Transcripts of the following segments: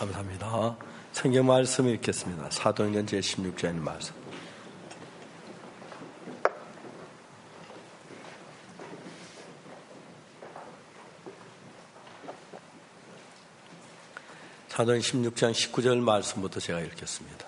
감사합니다. 성경 말씀 읽겠습니다. 사도행전 제16장의 말씀. 사도행전 16장 19절 말씀부터 제가 읽겠습니다.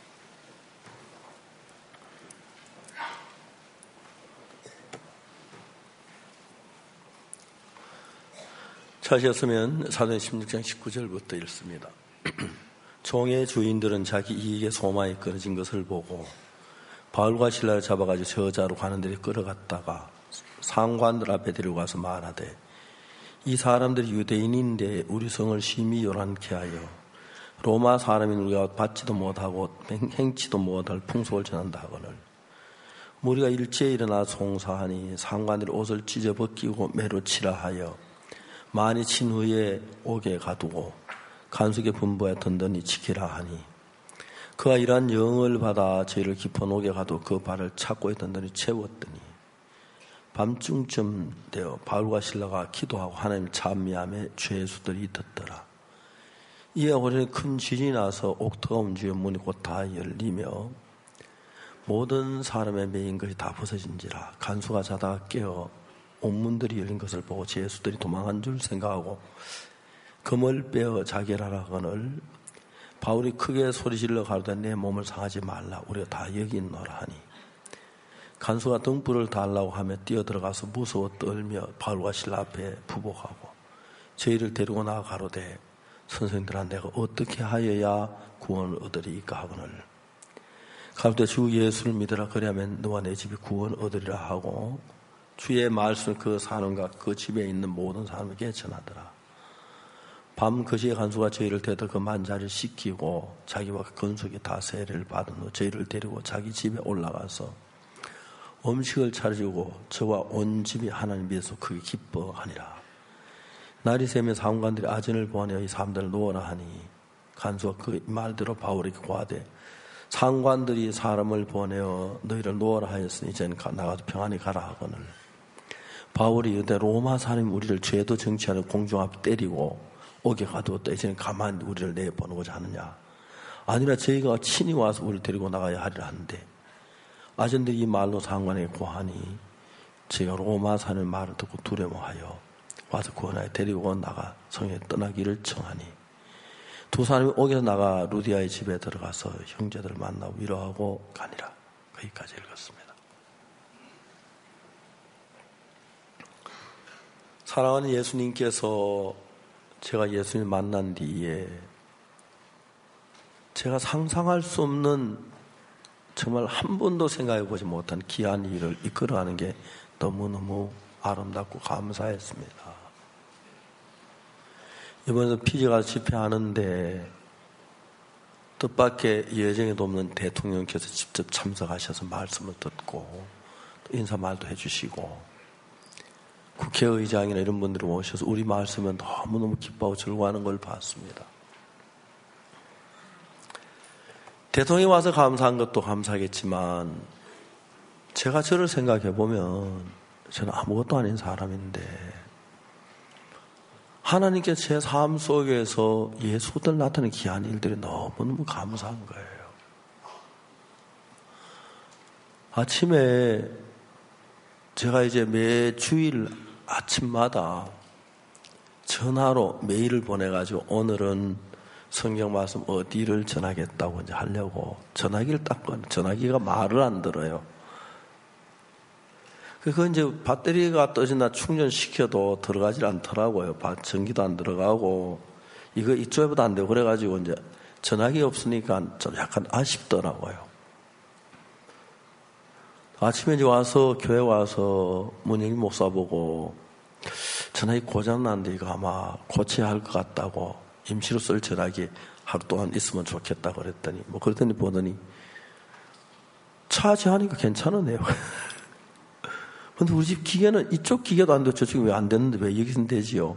찾으셨으면 사도행전 16장 19절부터 읽습니다. 종의 주인들은 자기 이익에 소망이 끊어진 것을 보고 바울과 실라를 잡아가지고 저자로 가는 데를 끌어갔다가 상관들 앞에 데려가서 말하되, 이 사람들이 유대인인데 우리 성을 심히 요란케 하여 로마 사람인 우리가 받지도 못하고 행치도 못할 풍속을 전한다 하거늘, 우리가 일제에 일어나 송사하니 상관들이 옷을 찢어 벗기고 매로 치라 하여 많이 친 후에 옥에 가두고 간수에게 분부하여 든든히 지키라 하니, 그가 이러한 영을 받아 저희를 깊은 옥에 가두고 그 발을 착고에 든든히 채웠더니 밤중쯤 되어 바울과 실라가 기도하고 하나님 찬미하며 죄수들이 듣더라. 이에 오래는 큰 지진이 나서 옥터가 움직여 문이 곧 다 열리며 모든 사람의 매인 것이 다 벗어진지라. 간수가 자다가 깨어 옥문들이 열린 것을 보고 죄수들이 도망한 줄 생각하고 금을 빼어 자결하라 하거늘, 바울이 크게 소리질러 가로되 내 몸을 상하지 말라, 우리가 다 여기 있노라 하니, 간수가 등불을 달라고 하며 뛰어들어가서 무서워 떨며 바울과 실라 앞에 부복하고 저희를 데리고 나가 가로되, 선생들아 내가 어떻게 하여야 구원을 얻으리이까 하거늘, 가로되 주 예수를 믿으라, 그리하면 너와 내 집이 구원을 얻으리라 하고 주의 말씀을 그 사람과 그 집에 있는 모든 사람에게 전하더라. 밤 그 시에 간수가 저희를 데려 그 만자를 씻기고 자기와 건숙이 다 세례를 받은 후 저희를 데리고 자기 집에 올라가서 음식을 차려주고 저와 온 집이 하나님 위해서 크게 기뻐하니라. 날이 새면 사원관들이 아전을 보내어 이 사람들을 놓으라 하니, 간수가 그 말대로 바울에게 고하되, 상관들이 사람을 보내어 너희를 놓으라 하였으니 이제는 나가서 평안히 가라 하거늘, 바울이 이르되 로마 사람이 우리를 죄도 정치하는 공중 앞에 때리고 옥에 가두었다. 이제는 가만히 우리를 내보내고자 하느냐? 아니라 저희가 친히 와서 우리를 데리고 나가야 하리라 하는데, 아전들이 이 말로 상관에게 고하니 저희가 로마 사람의 말을 듣고 두려워하여 와서 구원하여 데리고 나가 성에 떠나기를 청하니, 두 사람이 옥에서 나가 루디아의 집에 들어가서 형제들을 만나고 위로하고 가니라. 거기까지 읽었습니다. 사랑하는 예수님께서 제가 예수님을 만난 뒤에 제가 상상할 수 없는, 정말 한 번도 생각해 보지 못한 귀한 일을 이끌어가는 게 너무너무 아름답고 감사했습니다. 이번에도 피지 가서 집회하는데 뜻밖의 예정에도 없는 대통령께서 직접 참석하셔서 말씀을 듣고 또 인사말도 해주시고, 국회의장이나 이런 분들이 오셔서 우리 말씀에 너무너무 기뻐하고 즐거워하는 걸 봤습니다. 대통령이 와서 감사한 것도 감사하겠지만, 제가 저를 생각해 보면 저는 아무것도 아닌 사람인데 하나님께 제 삶 속에서 예수들 나타나는 귀한 일들이 너무너무 감사한 거예요. 아침에 제가 이제 매 주일 아침마다 전화로 메일을 보내가지고 오늘은 성경 말씀 어디를 전하겠다고 이제 하려고 전화기를 딱 꺼내. 전화기가 말을 안 들어요. 그건 이제 배터리가 떠진다 충전시켜도 들어가질 않더라고요. 전기도 안 들어가고 이거 이쪽에보다 안 되고 그래가지고 이제 전화기 없으니까 좀 약간 아쉽더라고요. 아침에 이제 와서 교회 와서 문영일 목사 보고 전화기 고장났는데 이거 아마 고쳐야 할 것 같다고, 임시로 쓸 전화기 하루 동안 있으면 좋겠다 그랬더니 그랬더니 보더니 차지하니까 괜찮으네요. 근데 우리 집 기계는 이쪽 기계도 안 되고 저쪽이 왜 안 됐는데 왜 여기서는 되지요?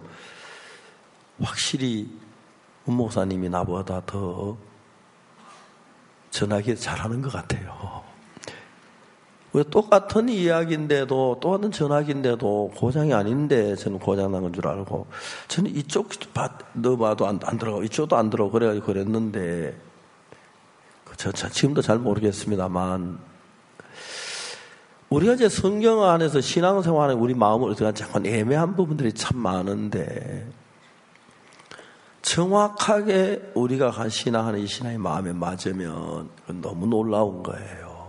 확실히 문 목사님이 나보다 더 전화기 잘하는 것 같아요. 왜 똑같은 이야기인데도, 똑같은 전화기인데도 고장이 아닌데 저는 고장 난 건 줄 알고, 저는 이쪽 넣어봐도 안 들어가고 이쪽도 안 들어가고 그래가지고 그랬는데, 지금도 잘 모르겠습니다만, 우리가 이제 성경 안에서 신앙생활에 우리 마음을 어떻게 하는지 약간 애매한 부분들이 참 많은데, 정확하게 우리가 신앙하는 이 신앙의 마음에 맞으면 그건 너무 놀라운 거예요.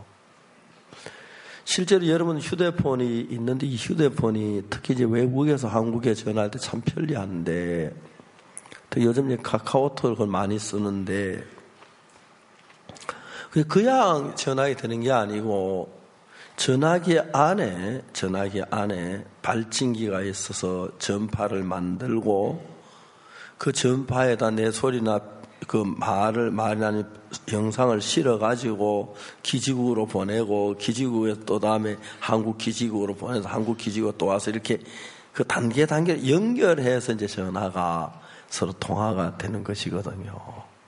실제로 여러분 휴대폰이 있는데 이 휴대폰이 특히 이제 외국에서 한국에 전화할 때 참 편리한데, 요즘 이제 카카오톡을 많이 쓰는데, 그냥 전화기 되는 게 아니고 전화기 안에 발진기가 있어서 전파를 만들고 그 전파에다 내 소리나 그 말이나 영상을 실어가지고 기지국으로 보내고, 기지국에 또 다음에 한국 기지국으로 보내서 한국 기지국으로 또 와서 이렇게 그 단계 연결해서 이제 전화가 서로 통화가 되는 것이거든요.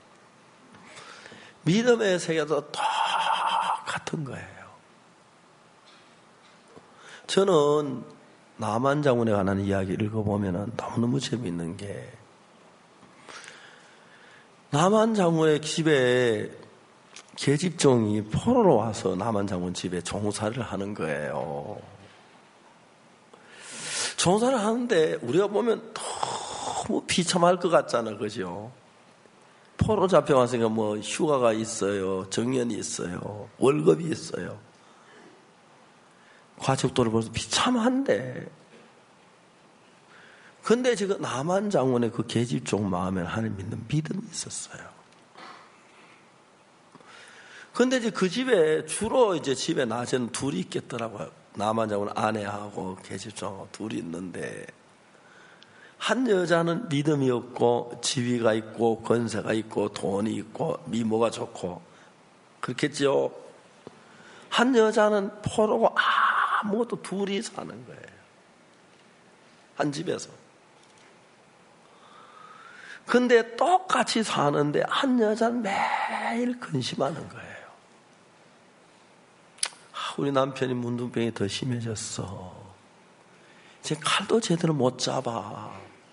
믿음의 세계도 똑같은 거예요. 저는 나만 장군에 관한 이야기 읽어보면 너무너무 재미있는 게, 나만 장군의 집에 계집종이 포로로 와서 나만 장군 집에 종사를 하는 거예요. 종사를 하는데 우리가 보면 너무 비참할 것 같잖아, 그죠? 포로 잡혀왔으니까 뭐 휴가가 있어요, 정년이 있어요, 월급이 있어요. 가족들을 벌써 비참한데, 근데 지금 나만 장군의 그 계집종 마음에 하나님 믿는 믿음이 있었어요. 근데 이제 그 집에 주로 이제 집에 낮에는 둘이 있겠더라고요. 나만 장군 아내하고 계집종하고 둘이 있는데, 한 여자는 믿음이 없고 지위가 있고 권세가 있고 돈이 있고 미모가 좋고 그렇겠죠. 한 여자는 포로고 아무것도, 둘이 사는 거예요. 한 집에서. 근데 똑같이 사는데 한 여자는 매일 근심하는 거예요. 우리 남편이 문둥병이 더 심해졌어. 이제 칼도 제대로 못 잡아.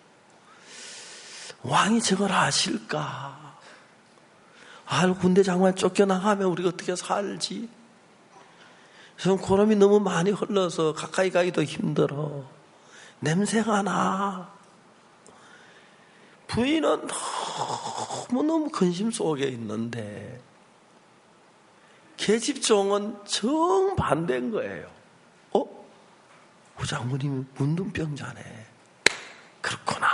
왕이 저걸 아실까? 군대 장관 쫓겨나가면 우리가 어떻게 살지? 지금 고름이 너무 많이 흘러서 가까이 가기도 힘들어. 냄새가 나. 부인은 너무너무 근심 속에 있는데, 계집종은 정반대인 거예요. 장군님이 문둥병자네. 그렇구나.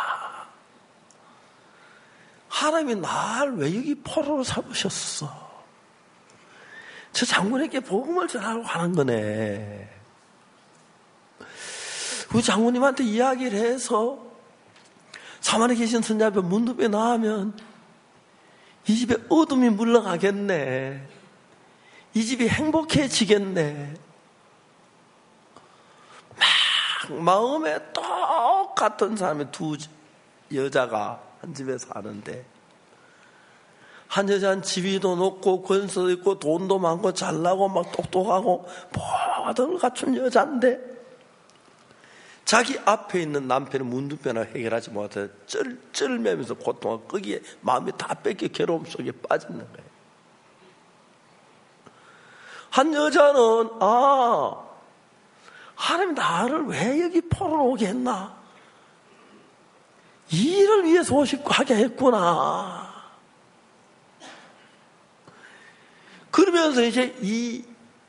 하나님이 날 왜 여기 포로로 삼으셨어? 저 장군에게 복음을 전하려고 하는 거네. 우리 장군님한테 이야기를 해서 사만에 계신 선자 앞에 문둥병에 나가면 이 집에 어둠이 물러가겠네. 이 집이 행복해지겠네. 막 마음에 똑같은 사람의 두 여자가 한 집에 사는데, 한 여자는 지위도 높고 권세도 있고 돈도 많고 잘나고 막 똑똑하고 모든 걸 갖춘 여자인데, 자기 앞에 있는 남편의 문둥병을 해결하지 못해 쩔매면서 고통하고 거기에 마음이 다 뺏겨 괴로움 속에 빠지는 거예요. 한 여자는 하나님 나를 왜 여기 포로로 오게 했나? 이 일을 위해서 하게 했구나. 그러면서 이제 이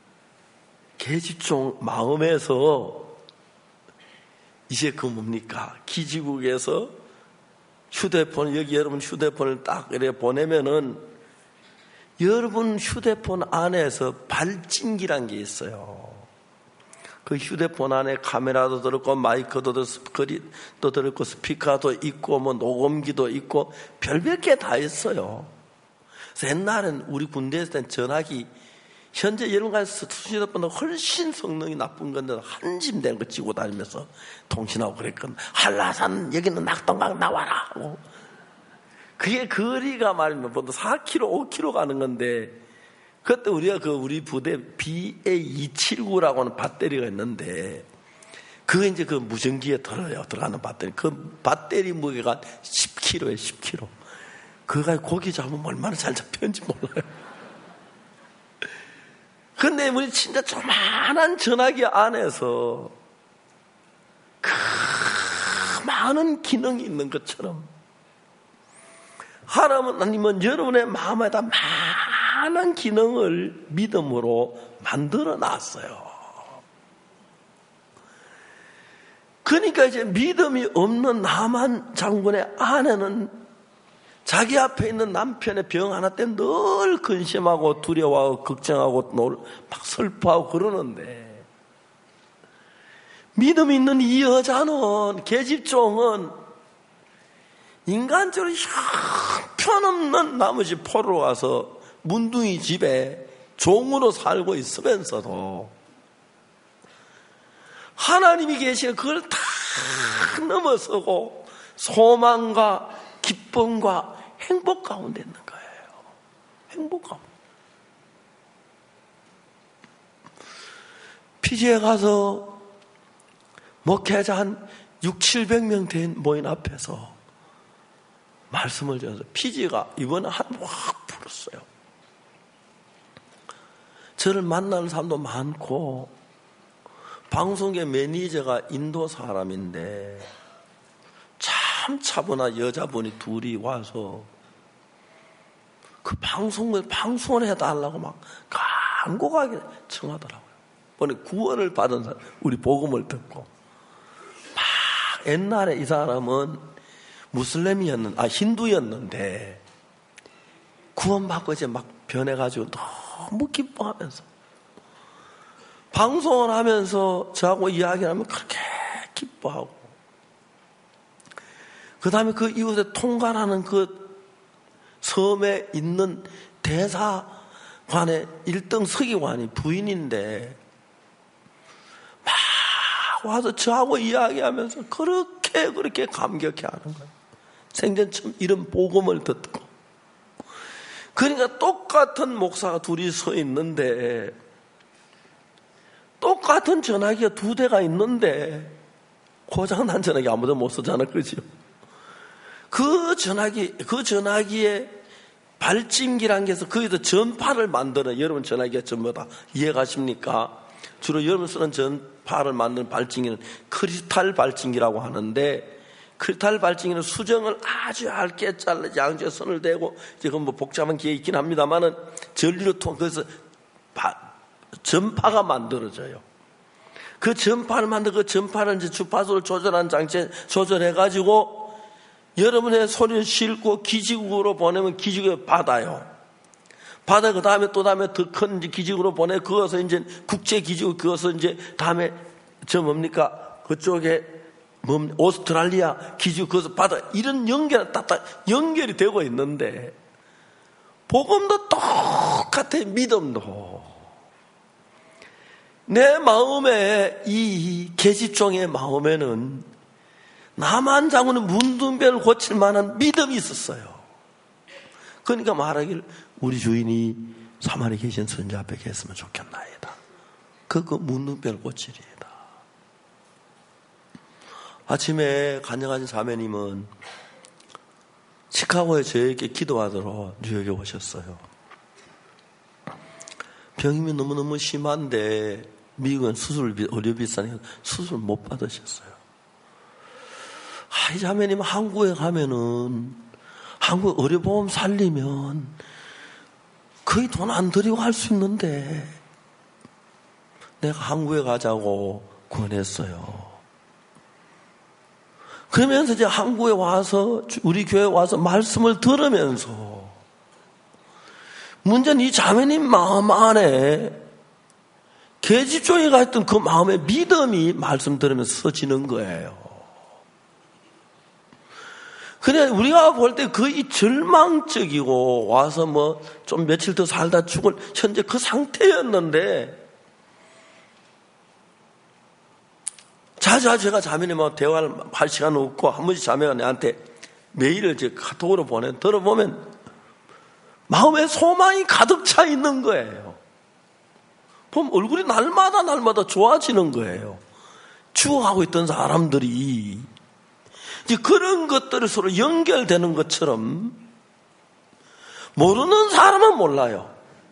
계집종 마음에서 이제 그 뭡니까? 기지국에서 휴대폰, 여기 여러분 휴대폰을 딱 이렇게 보내면은 여러분 휴대폰 안에서 발진기란 게 있어요. 그 휴대폰 안에 카메라도 들었고 마이크도 들었고 스피커도 있고 뭐 녹음기도 있고 별별 게 다 있어요. 그래서 옛날엔 우리 군대에 있을 땐 전화기, 현재 여러분과 휴대폰보다 훨씬 성능이 나쁜 건데 한 짐 된 거 찌고 다니면서 통신하고 그랬거든. 한라산 여기는 낙동강 나와라 하고. 그게 거리가 말이면 보통 4km, 5km 가는 건데 그때 우리가 우리 부대 BA279라고 하는 배터리가 있는데, 그게 이제 그 무전기에 들어가는 배터리. 그 배터리 무게가 10kg에 10kg. 그거 고기 잡으면 얼마나 잘 잡혔는지 몰라요. 근데 우리 진짜 조만한 전화기 안에서 그 많은 기능이 있는 것처럼 하나님은 여러분의 마음에다 많은 기능을 믿음으로 만들어 놨어요. 그러니까 이제 믿음이 없는 나만 장군의 아내는 자기 앞에 있는 남편의 병 하나 때문에 늘 근심하고 두려워하고 걱정하고 막 슬퍼하고 그러는데, 믿음이 있는 이 여자는, 계집종은 인간적으로 형편없는 나머지 포로 와서 문둥이 집에 종으로 살고 있으면서도 하나님이 계시는 그걸 다 넘어서고 소망과 기쁨과 행복 가운데 있는 거예요. 행복 가운데. 피지에 가서 목회자 한 600-700명 된 모인 앞에서 말씀을 전해서 피지가 이번에 확 불었어요. 저를 만나는 사람도 많고, 방송계 매니저가 인도 사람인데 참 차분한 여자분이 둘이 와서 그 방송을 해달라고 막 간곡하게 청하더라고요. 이번에 구원을 받은 사람, 우리 복음을 듣고 막, 옛날에 이 사람은 힌두였는데 구원받고 이제 막 변해가지고 너무 기뻐하면서 방송을 하면서 저하고 이야기를 하면 그렇게 기뻐하고, 그 다음에 그 이웃에 통관하는 그 섬에 있는 대사관의 1등 서기관이 부인인데 막 와서 저하고 이야기하면서 그렇게 감격해 하는 거예요. 생전 처음 이런 복음을 듣고. 그러니까 똑같은 목사가 둘이 서 있는데, 똑같은 전화기가 2대가 있는데 고장난 전화기 아무도 못 쓰잖아, 그죠? 그 전화기에 발찜기란 게 있어. 거기서 전파를 만드는, 여러분 전화기가 전부 다 이해가십니까? 주로 여러분 쓰는 전파를 만드는 발찜기는 크리스탈 발찜기라고 하는데, 크리스탈 발찜기는 수정을 아주 얇게 잘라 양쪽에 선을 대고, 이제 그 뭐 복잡한 기계 있긴 합니다만은 전류를 통해서 전파가 만들어져요. 그 전파를 그 전파를 이제 주파수를 조절하는 장치에 조절해가지고 여러분의 소리를 싣고 기지국으로 보내면 기지국에 받아요. 그 다음에 또 다음에 더 큰 기지국으로 보내, 그것을 이제 국제 기지국, 그것을 이제 다음에 그쪽에 오스트랄리아 기지국, 그것을 받아. 이런 연결이 되고 있는데, 복음도 똑같아. 믿음도. 내 마음에, 이 계집종의 마음에는 나만 장군은 문둥병을 고칠 만한 믿음이 있었어요. 그러니까 말하길, 우리 주인이 사마리에 계신 선자 앞에 계셨으면 좋겠나이다. 그 문둥병을 고치리이다. 아침에 간증하신 자매님은 시카고에 저에게 기도하도록 뉴욕에 오셨어요. 병이 너무너무 심한데 미국은 의료 비싸니까 수술 못 받으셨어요. 이 자매님 한국에 가면은, 한국 의료보험 살리면 거의 돈 안 들이고 할 수 있는데, 내가 한국에 가자고 권했어요. 그러면서 이제 한국에 와서, 우리 교회에 와서 말씀을 들으면서, 문제는 이 자매님 마음 안에 계집종이가 했던 그 마음의 믿음이 말씀 들으면서 서지는 거예요. 그냥 우리가 볼 때 거의 절망적이고, 와서 뭐 좀 며칠 더 살다 죽을 현재 그 상태였는데, 자주 제가 자매님하고 대화를 할 시간 없고, 한 번씩 자매가 내한테 메일을 이제 카톡으로 들어보면 마음에 소망이 가득 차 있는 거예요. 그럼 얼굴이 날마다 좋아지는 거예요. 추억하고 있던 사람들이 이제 그런 것들이 서로 연결되는 것처럼 모르는 사람은 몰라요.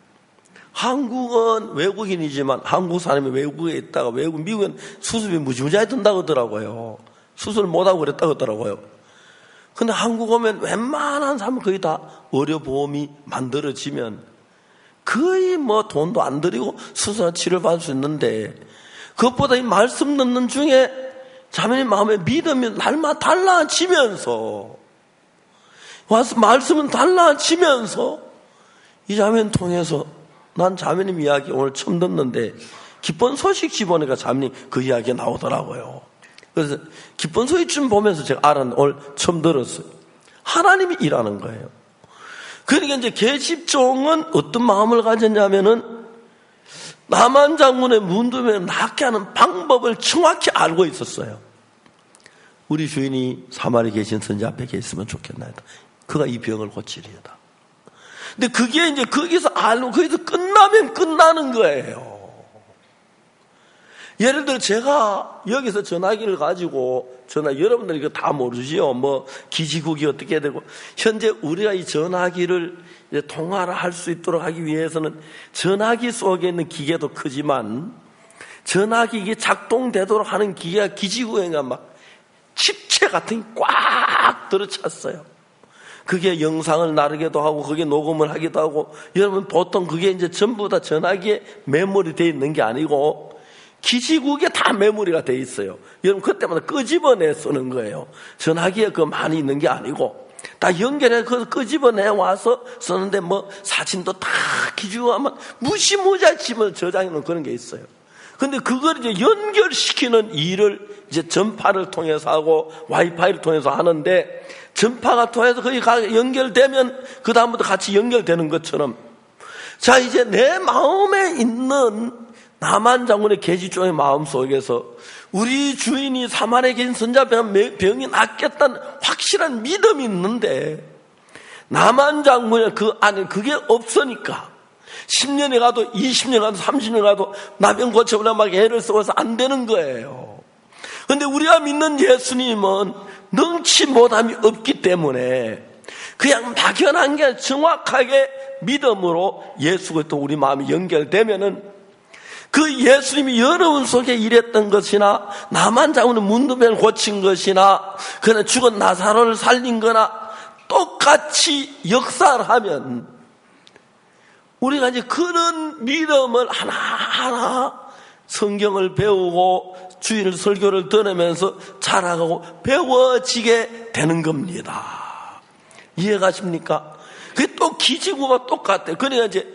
한국은 외국인이지만 한국 사람이 외국에 있다가 미국은 수습이 무지무지하게 든다고 하더라고요. 수술 못하고 그랬다고 하더라고요. 근데 한국 오면 웬만한 사람은 거의 다 의료보험이 만들어지면 거의 뭐 돈도 안 들이고 수술과 치료를 받을 수 있는데, 그것보다 이 말씀 듣는 중에 자매님 마음에 믿음이 날마다 달라지면서 와서 말씀은 달라지면서 이 자매님 통해서 난 자매님 이야기 오늘 처음 듣는데 기쁜 소식 집어내니까 자매님 그 이야기가 나오더라고요. 그래서 기쁜 소식쯤 보면서 제가 알았는데 오늘 처음 들었어요. 하나님이 일하는 거예요. 그러니까 이제 계집종은 어떤 마음을 가졌냐면은 나만 장군의 문두면을 낫게 하는 방법을 정확히 알고 있었어요. 우리 주인이 사마리에 계신 선지 앞에 계셨으면 좋겠나이다. 그가 이 병을 고치리이다. 근데 그게 이제 거기서 알고 거기서 끝나면 끝나는 거예요. 예를 들어 제가 여기서 전화기를 가지고 여러분들 이거 다 모르지요. 뭐 기지국이 어떻게 되고 현재 우리가 이 전화기를 이제 통화를 할 수 있도록 하기 위해서는 전화기 속에 있는 기계도 크지만 전화기 이게 작동되도록 하는 기계가 기지국에가 막 칩체 같은 게 꽉 들어찼어요. 그게 영상을 나르기도 하고 그게 녹음을 하기도 하고, 여러분 보통 그게 이제 전부 다 전화기에 메모리 되어 있는 게 아니고 기지국에 다 메모리가 돼 있어요. 여러분 그때마다 끄집어내 쓰는 거예요. 전화기에 그거 많이 있는 게 아니고 다 연결해 그 끄집어내 와서 쓰는데 뭐 사진도 다 기주하면 무시무시하게 집어 저장해 놓은 그런 게 있어요. 근데 그걸 이제 연결시키는 일을 이제 전파를 통해서 하고 와이파이를 통해서 하는데, 전파가 통해서 거기 연결되면 그 다음부터 같이 연결되는 것처럼, 자 이제 내 마음에 있는 나만 장군의 계집종의 마음 속에서 우리 주인이 사마리아에 계신 선자병 병이 낫겠다는 확실한 믿음이 있는데 나만 장군의 그 안에 그게 없으니까 10년이 가도 20년 가도 30년 가도 나병 고쳐보려고 막 애를 써서 안 되는 거예요. 그런데 우리가 믿는 예수님은 능치 못함이 없기 때문에 그냥 막연한 게 정확하게 믿음으로 예수 그리스도 우리 마음이 연결되면은 그 예수님이 여러분 속에 일했던 것이나 나만 장군의 문두병을 고친 것이나 그는 죽은 나사로를 살린 거나 똑같이 역사를 하면 우리가 이제 그런 믿음을 하나하나 성경을 배우고 주일 설교를 들으면서 자라가고 배워지게 되는 겁니다. 이해가십니까? 그게 또 기지구가 똑같아요. 그러니까 이제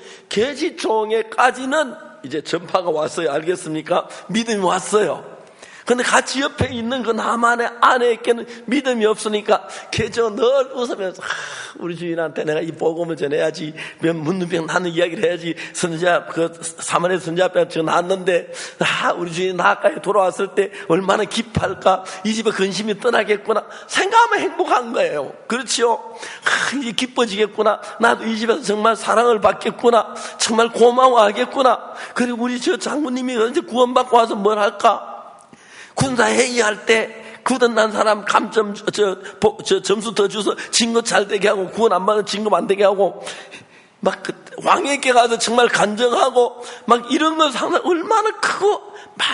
계집종에까지는 이제 전파가 왔어요. 알겠습니까? 믿음이 왔어요. 근데 같이 옆에 있는 그 나만의 아내에게는 믿음이 없으니까 걔저 늘 웃으면서 우리 주인한테 내가 이 복음을 전해야지, 문둥병 나는 이야기를 해야지, 선지자 그 사마리아 선지자 앞에 저 낳았는데 우리 주인이 나까지 돌아왔을 때 얼마나 기뻐할까, 이 집에 근심이 떠나겠구나 생각하면 행복한 거예요. 그렇지요? 이제 기뻐지겠구나, 나도 이 집에서 정말 사랑을 받겠구나, 정말 고마워하겠구나. 그리고 우리 저 장군님이 언제 구원받고 와서 뭘 할까? 군사 회의할 때 구원난 사람 감점 점수 더 줘서 진급 잘 되게 하고, 구원 안 받은 진급 안 되게 하고, 막 그 왕에게 가서 정말 간증하고 막 이런 건 상당히 얼마나 크고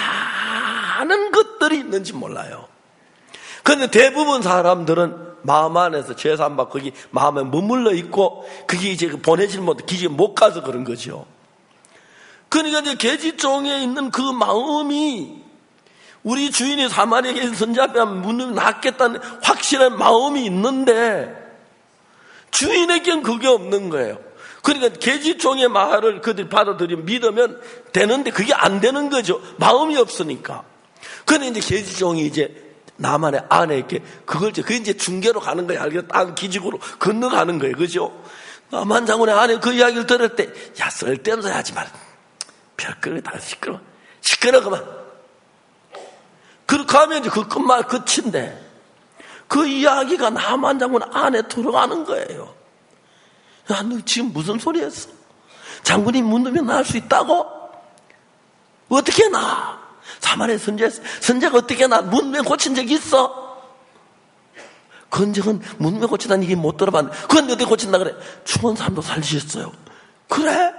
많은 것들이 있는지 몰라요. 그런데 대부분 사람들은 마음 안에서 죄산받 거기 마음에 머물러 있고 그게 이제 보내질 못해 기지에 못 가서 그런 거죠. 그러니까 이제 계집종에 있는 그 마음이 우리 주인이 사마리아에 계신 선지자 앞에 문을 낫겠다는 확실한 마음이 있는데 주인에겐 그게 없는 거예요. 그러니까 계집종의 말을 그들이 받아들이면 믿으면 되는데 그게 안 되는 거죠. 마음이 없으니까. 그런데 이제 계집종이 이제 나만의 아내에게 그게 이제 중계로 가는 거예요. 알겠어? 땅 기직으로 건너가는 거예요. 그죠? 나만 장군의 아내 그 이야기를 들을 때, 야, 쓸데없는 소리 하지 마라. 별거리 다 시끄러워 그만. 그렇게 하면 이제 그 끝말 끝인데 그 이야기가 나만 장군 안에 들어가는 거예요. 야, 너 지금 무슨 소리 했어? 장군이 문 두면 나을 수 있다고? 어떻게 나? 사마리아 선지자가 어떻게 나? 문매 고친 적 있어? 건적은 문매 고치다는 얘기 못 들어봤는데, 그건 어떻게 고친다 그래? 죽은 사람도 살리셨어요. 그래?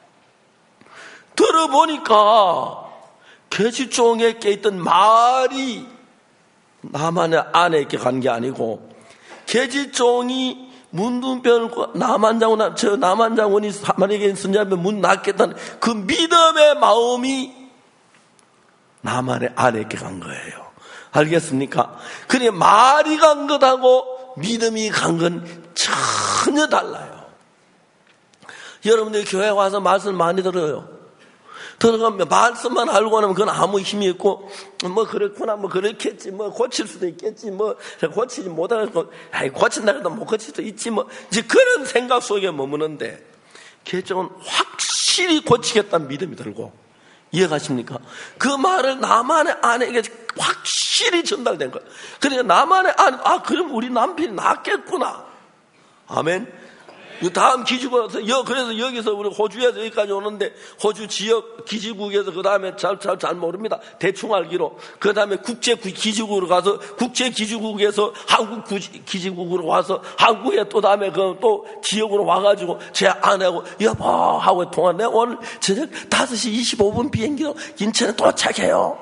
들어보니까 계집종에 껴있던 말이 나만의 아내에게 간 게 아니고, 계집종이 문둥병을 남한 장군이 사마리아에 선지자면 문 닫겠다는 그 믿음의 마음이 나만의 아내에게 간 거예요. 알겠습니까? 그러니 말이 간 것하고 믿음이 간 건 전혀 달라요. 여러분들이 교회 와서 말씀 많이 들어요. 들어가면 말씀만 알고 나면 그건 아무 힘이 없고, 뭐 그렇구나, 뭐 그렇겠지, 뭐 고칠 수도 있겠지, 뭐 고치지 못하고, 아이 고친다 해도 못 고칠 수도 있지, 뭐 이제 그런 생각 속에 머무는데, 개종은 확실히 고치겠다는 믿음이 들고, 이해가십니까? 그 말을 나만의 아내에게 확실히 전달된 거예요. 그러니까 나만의 아내, 그럼 우리 남편이 낫겠구나. 아멘. 다음 기지국에서, 그래서 여기서 우리 호주에서 여기까지 오는데, 호주 지역 기지국에서 그 다음에 잘 모릅니다. 대충 알기로. 그 다음에 국제 기지국으로 가서, 국제 기지국에서 한국 기지국으로 와서, 한국에 또 다음에 또 지역으로 와가지고, 제 아내하고, 여보! 하고 통화했네. 오늘 저녁 5시 25분 비행기로 인천에 도착해요.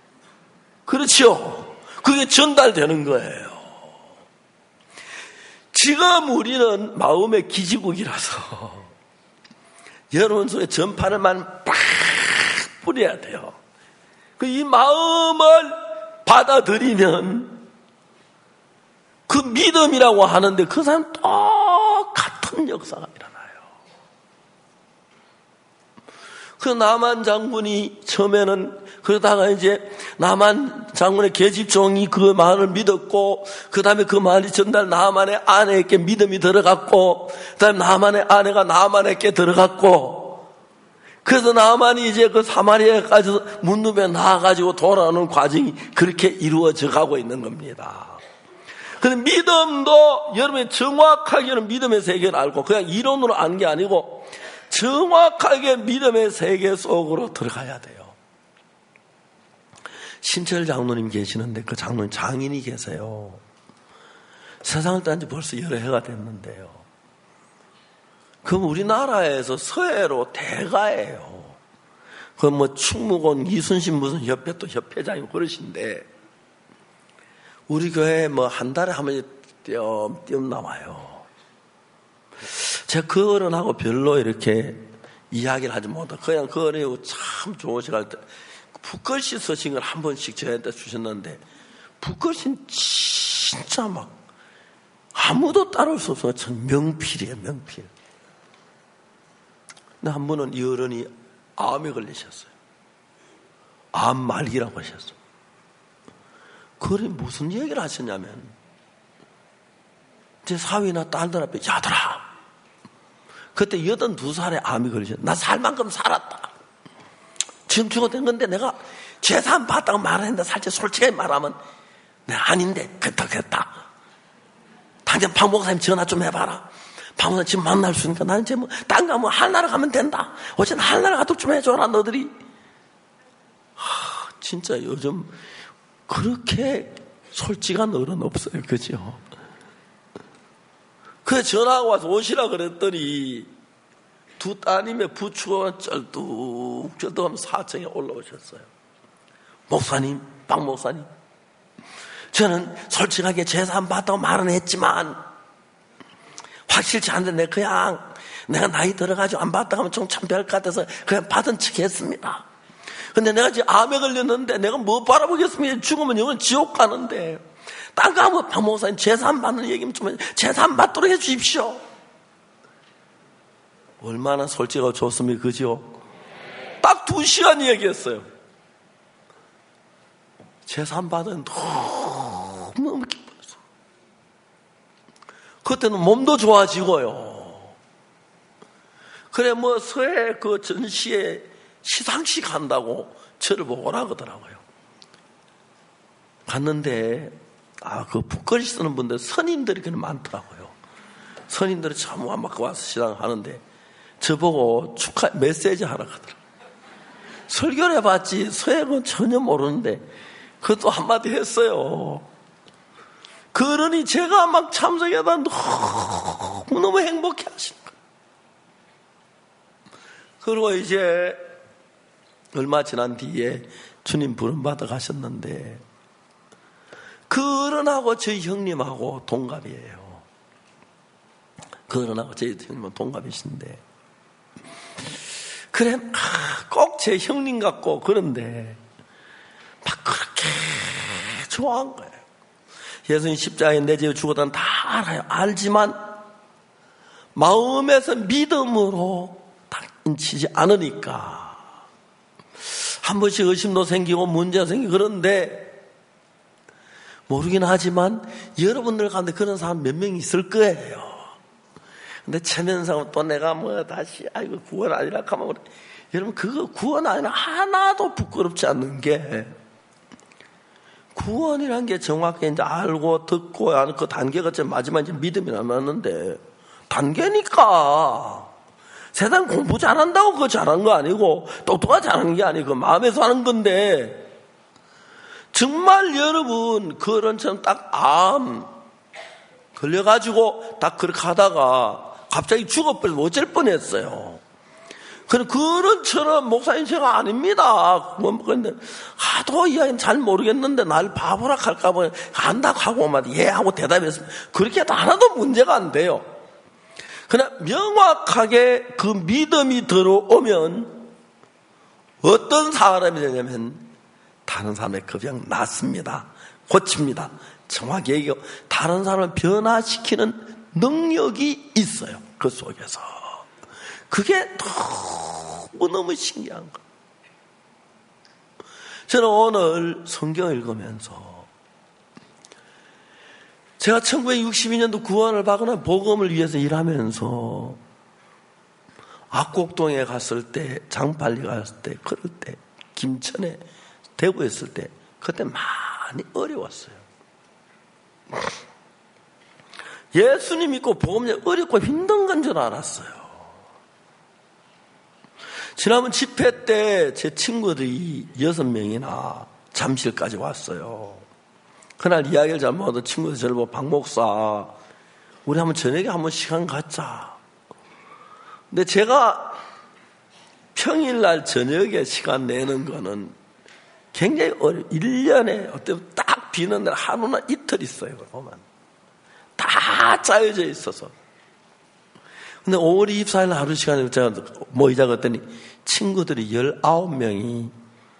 그렇죠? 그게 전달되는 거예요. 지금 우리는 마음의 기지국이라서 여러분 속에 전파를만 팍 뿌려야 돼요. 이 마음을 받아들이면 그 믿음이라고 하는데 그 사람 똑같은 역사가 일어나요. 그 남한 장군이 처음에는 그러다가 이제 남한 장군의 계집종이 그 말을 믿었고, 그 다음에 그 말이 전달 나만의 아내에게 믿음이 들어갔고, 그 다음에 나만의 아내가 나만에게 들어갔고, 그래서 나만이 이제 그 사마리아까지 문두에 나와가지고 돌아오는 과정이 그렇게 이루어져 가고 있는 겁니다. 근데 믿음도 여러분이 정확하게는 믿음의 세계를 알고 그냥 이론으로 아는 게 아니고 정확하게 믿음의 세계 속으로 들어가야 돼요. 신철 장로님 계시는데 그 장로님 장인이 계세요. 세상을 딴 지 벌써 여러 해가 됐는데요. 그럼 우리나라에서 서해로 대가예요. 그 뭐 충무공 이순신 무슨 협회 또 협회장이고 그러신데 우리 교회에 뭐 한 달에 한 번씩 띄엄띄엄 나와요. 제가 그 어른하고 별로 이렇게 이야기를 하지 못하고 그냥 그 어른이 참 좋으시고 붓글씨 쓰신 걸 한 번씩 저한테 주셨는데 붓글씨는 진짜 막 아무도 따라올 수 없어요. 참 명필이에요, 명필. 근데 한 번은 이 어른이 암에 걸리셨어요. 암 말기라고 하셨어요. 그래 무슨 얘기를 하셨냐면 제 사위나 딸들 앞에 야들아 그때 82살에 암이 걸리셨어요. 나 살 만큼 살았다. 지금 죽어된 건데 내가 재산 받다고 말했는데 사실 솔직하게 말하면 내가 아닌데 그랬다. 당장 박 목사님 전화 좀 해봐라. 박 목사님 지금 만날 수 있으니까 나는 지금 딴 거 하면 하늘나라 가면 된다. 어쨌든 하늘나라 가도록 좀 해줘라 너들이. 진짜 요즘 그렇게 솔직한 어른 없어요. 그죠? 그 전화가 와서 오시라 그랬더니 두 따님의 부추가 쩔뚝하면서 4층에 올라오셨어요. 목사님, 박 목사님, 저는 솔직하게 재산 받다고 말은 했지만 확실치 않은데 그냥 내가 나이 들어가지고 안 받다가 하면 좀 참 별 것 같아서 그냥 받은 척 했습니다. 근데 내가 지금 암에 걸렸는데 내가 뭐 바라보겠습니까? 죽으면 영원 지옥 가는데 딴 거 하면 박 목사님 재산 받는 얘기면 좀 재산 받도록 해 주십시오. 얼마나 솔직하고 좋습니까? 그죠? 딱 2시간 얘기했어요. 재산 받은 너무 기뻤어. 그때는 몸도 좋아지고요. 그래 뭐 서해 그 전시에 시상식 한다고 저를 보고 오라 그러더라고요. 갔는데 그 붓글씨 쓰는 분들 선임들이 그렇게 많더라고요. 선임들이 참 막 와서 신앙하는데 저보고 축하 메시지 하라 하더라. 설교를 해봤지 서양은 전혀 모르는데 그것도 한마디 했어요. 그러니 제가 막 참석하다 너무 행복해 하시는 거예요. 그리고 이제 얼마 지난 뒤에 주님 부름받아 가셨는데 그런하고 저희 형님하고 동갑이에요. 그런하고 저희 형님은 동갑이신데 그래 꼭 제 형님 같고 그런데 막 그렇게 좋아한 거예요. 예수님 십자가에 내재어 죽었다는 다 알아요. 알지만 마음에서 믿음으로 당치지 않으니까 한 번씩 의심도 생기고 문제가 생기고 그런데 모르긴 하지만 여러분들 가운데 그런 사람 몇 명 있을 거예요. 근데 체면상은 또 내가 뭐 다시 아이고 구원 아니라 하면 그래. 여러분 그거 구원 아니라 하나도 부끄럽지 않는 게 구원이란 게 정확히 이제 알고 듣고 하는 그 단계가 제 마지막 이제 믿음이 남았는데 단계니까 세상 공부 잘한다고 그거 잘하는 거 아니고 똑똑하게 잘하는 게 아니고 마음에서 하는 건데 정말 여러분 그런처럼 딱 암 걸려가지고 딱 그렇게 하다가 갑자기 죽어버려서 어쩔 뻔했어요. 그런처럼 목사님 제가 아닙니다. 근데 하도 이 아이는 잘 모르겠는데 날 바보라 할까봐 안다고 하고 예 하고 대답했습니다. 그렇게 해도 하나도 문제가 안 돼요. 그러나 명확하게 그 믿음이 들어오면 어떤 사람이 되냐면 다른 사람의 급양 낫습니다. 고칩니다. 정확히 얘기하고 다른 사람을 변화시키는 능력이 있어요. 그 속에서. 그게 너무 신기한 거예요. 저는 오늘 성경을 읽으면서 제가 1962년도 구원을 받거나 복음을 위해서 일하면서 악곡동에 갔을 때, 장팔리 갔을 때, 그럴 때, 김천에, 대구에 있을 때 그때 많이 어려웠어요. 예수님 믿고 복음 어렵고 힘든 건 줄 알았어요. 지난번 집회 때 제 친구들이 6명이나 잠실까지 왔어요. 그날 이야기를 잘 못하던 친구들 저를 보고 박 목사 우리 한번 저녁에 한번 시간 갖자. 근데 제가 평일날 저녁에 시간 내는 거는 굉장히 어려워요. 1년에 어때면 딱 비는 날 하루나 이틀 있어요. 보면 다 짜여져 있어서. 근데 5월 24일 하루 시간에 제가 모이자 그랬더니 친구들이 19명이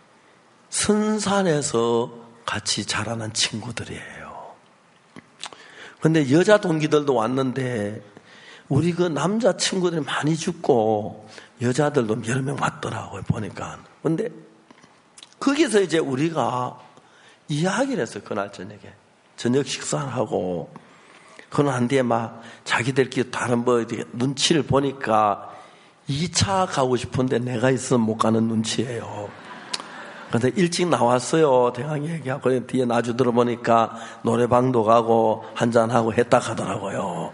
선산에서 같이 자라난 친구들이에요. 근데 여자 동기들도 왔는데 우리 그 남자 친구들이 많이 죽고 여자들도 여러 명 왔더라고요. 보니까. 근데 거기서 이제 우리가 이야기를 했어요. 그날 저녁에. 저녁 식사를 하고 그건 한 뒤에 막 자기들끼리 다른 뭐 눈치를 보니까 2차 가고 싶은데 내가 있으면 못 가는 눈치예요. 그런데 일찍 나왔어요. 대강 얘기하고 뒤에 나주 들어보니까 노래방도 가고 한잔하고 했다 하더라고요.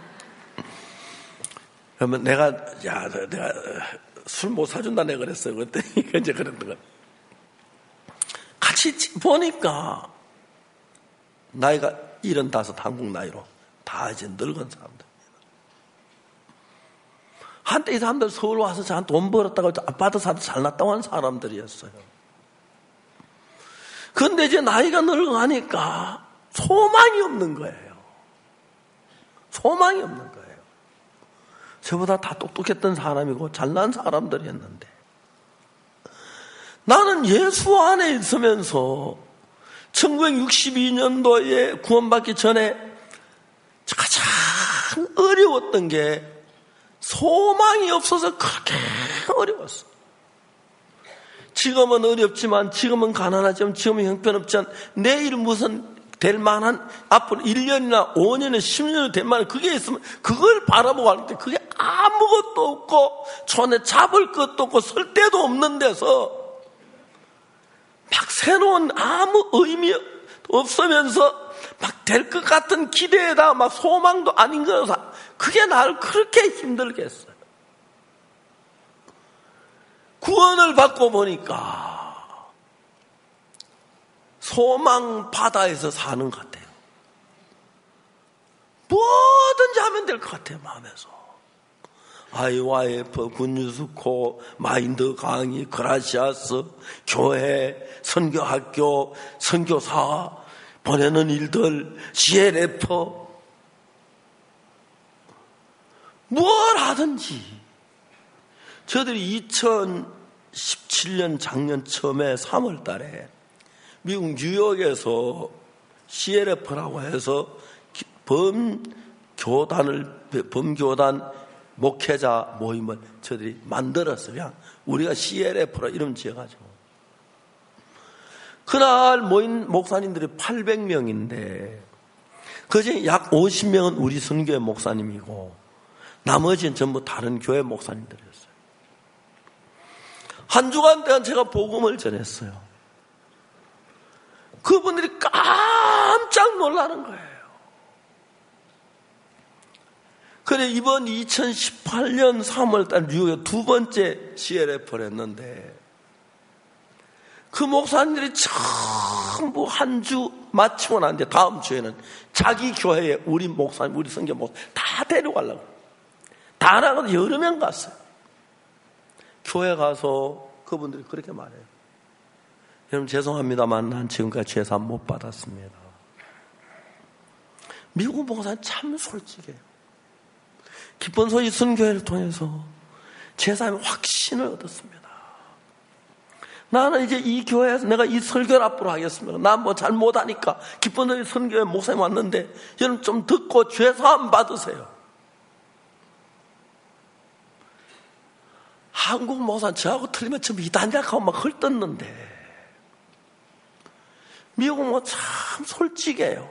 그러면 내가 술 못 사준다 내가 그랬어요. 그랬더니 이제 그랬던 거. 같이 보니까 나이가 75 한국 나이로 다 이제 늙은 사람들. 한때 이 사람들 서울 와서 저한테 돈 벌었다고 아파트 사도 잘났다고 하는 사람들이었어요. 그런데 이제 나이가 늙어가니까 소망이 없는 거예요. 소망이 없는 거예요. 저보다 다 똑똑했던 사람이고 잘난 사람들이었는데 나는 예수 안에 있으면서 1962년도에 구원받기 전에 가장 어려웠던 게 소망이 없어서 그렇게 어려웠어. 지금은 어렵지만 지금은 가난하지만 지금은 형편없지만 내일 무슨 될 만한 앞으로 1년이나 5년이나 10년이 될 만한 그게 있으면 그걸 바라보고 하는데 그게 아무것도 없고 손에 잡을 것도 없고 설 데도 없는 데서 막 새로운 아무 의미 없으면서 막 될 것 같은 기대에다 막 소망도 아닌 거여서 그게 나를 그렇게 힘들게 했어요. 구원을 받고 보니까 소망 바다에서 사는 것 같아요. 뭐든지 하면 될 것 같아요, 마음에서. IYF, 군유스코, 마인드 강의, 그라시아스, 교회, 선교학교, 선교사, 보내는 일들, CLF, 뭘 하든지. 저들이 2017년 작년 처음에 3월 달에 미국 뉴욕에서 CLF라고 해서 범교단 목회자 모임을 저들이 만들었어요. 그냥 우리가 CLF라 이름 지어가지고. 그날 모인 목사님들이 800명인데 그중에 약 50명은 우리 선교회 목사님이고 나머지는 전부 다른 교회 목사님들이었어요. 한 주간 동안 제가 복음을 전했어요. 그분들이 깜짝 놀라는 거예요. 그래 이번 2018년 3월달 뉴욕에 두 번째 CLF를 했는데 그 목사님들이 전부 한 주 마치고 난 뒤에 다음 주에는 자기 교회에 우리 목사님, 우리 선교 목사님 다 데려가려고 다 나가서 여러 명 갔어요. 교회 가서 그분들이 그렇게 말해요. 여러분 죄송합니다만 난 지금까지 제사 못 받았습니다. 미국 목사님 참 솔직해요. 기쁜 소식 선교회를 통해서 제사의 확신을 얻었습니다. 나는 이제 이 교회에서 내가 이 설교를 앞으로 하겠습니다. 난 뭐 잘 못하니까 기쁜 소식 선교회 목사님 왔는데 여러분 좀 듣고 죄사함 받으세요. 한국 목사는 저하고 틀리면 좀 이단작하고 막 헐떴는데 미국 뭐 참 솔직해요.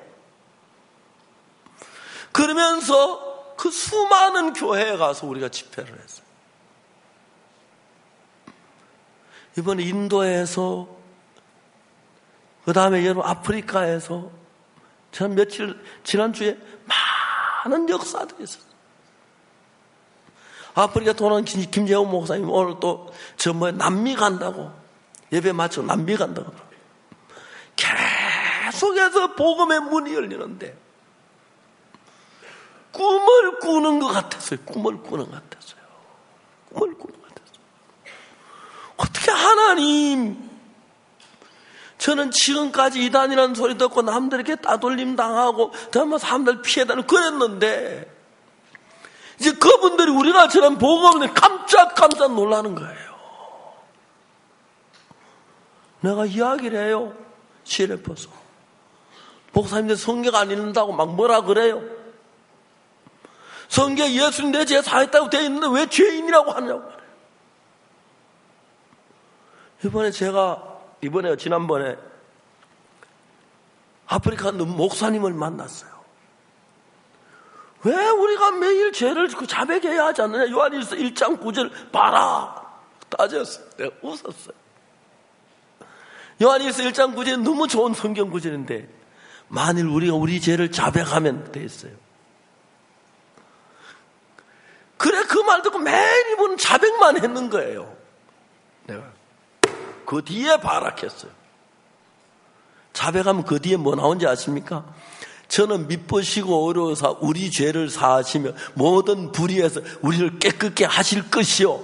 그러면서 그 수많은 교회에 가서 우리가 집회를 했어요. 이번에 인도에서, 그 다음에 여러분 아프리카에서, 저는 지난주에 많은 역사들이 있었어요. 아프리카 돌아온 김재훈 목사님 오늘 또 남미 간다고, 예배 마치고 남미 간다고. 계속해서 복음의 문이 열리는데, 꿈을 꾸는 것 같았어요. 꿈을 꾸는 것 같았어요. 어떻게 하나님, 저는 지금까지 이단이라는 소리 듣고 남들에게 따돌림 당하고 정말 사람들 피해다니고 그랬는데 이제 그분들이 우리가 저런 복음을 깜짝 놀라는 거예요. 내가 이야기를 해요. CLF에서 목사님들 성경 안 읽는다고 막 뭐라 그래요. 성경에 예수님 내 죄 사했다고 되어 있는데 왜 죄인이라고 하냐고 말해요. 지난번에 아프리카 목사님을 만났어요. 왜 우리가 매일 죄를 자백해야 하지 않느냐? 요한일서 1장 9절 봐라. 따졌어요. 내가 웃었어요. 요한일서 1장 9절이 너무 좋은 성경 구절인데 만일 우리가 우리 죄를 자백하면 돼 있어요. 그래 그 말 듣고 매일 이분은 자백만 했는 거예요. 내가 그 뒤에 발악했어요. 자백하면 그 뒤에 뭐 나온지 아십니까? 저는 미쁘시고 어려워서 우리 죄를 사하시며 모든 불의에서 우리를 깨끗게 하실 것이요.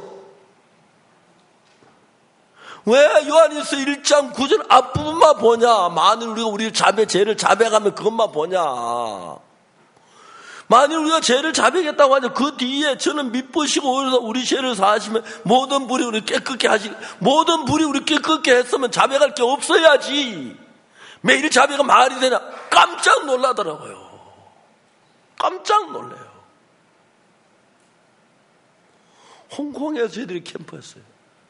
왜 요한일서 1장 9절 앞부분만 보냐? 만일 우리가 우리 죄를 자백하면 그것만 보냐? 만일 우리가 죄를 자백했다고 하냐? 그 뒤에 저는 미쁘시고 어려워서 우리 죄를 사하시며 모든 불의 우리 깨끗게 하시고 모든 불의 우리 깨끗게 했으면 자백할 게 없어야지. 매일 자백은 말이 되냐? 깜짝 놀라더라고요. 깜짝 놀래요. 홍콩에서 저희들이 캠프했어요.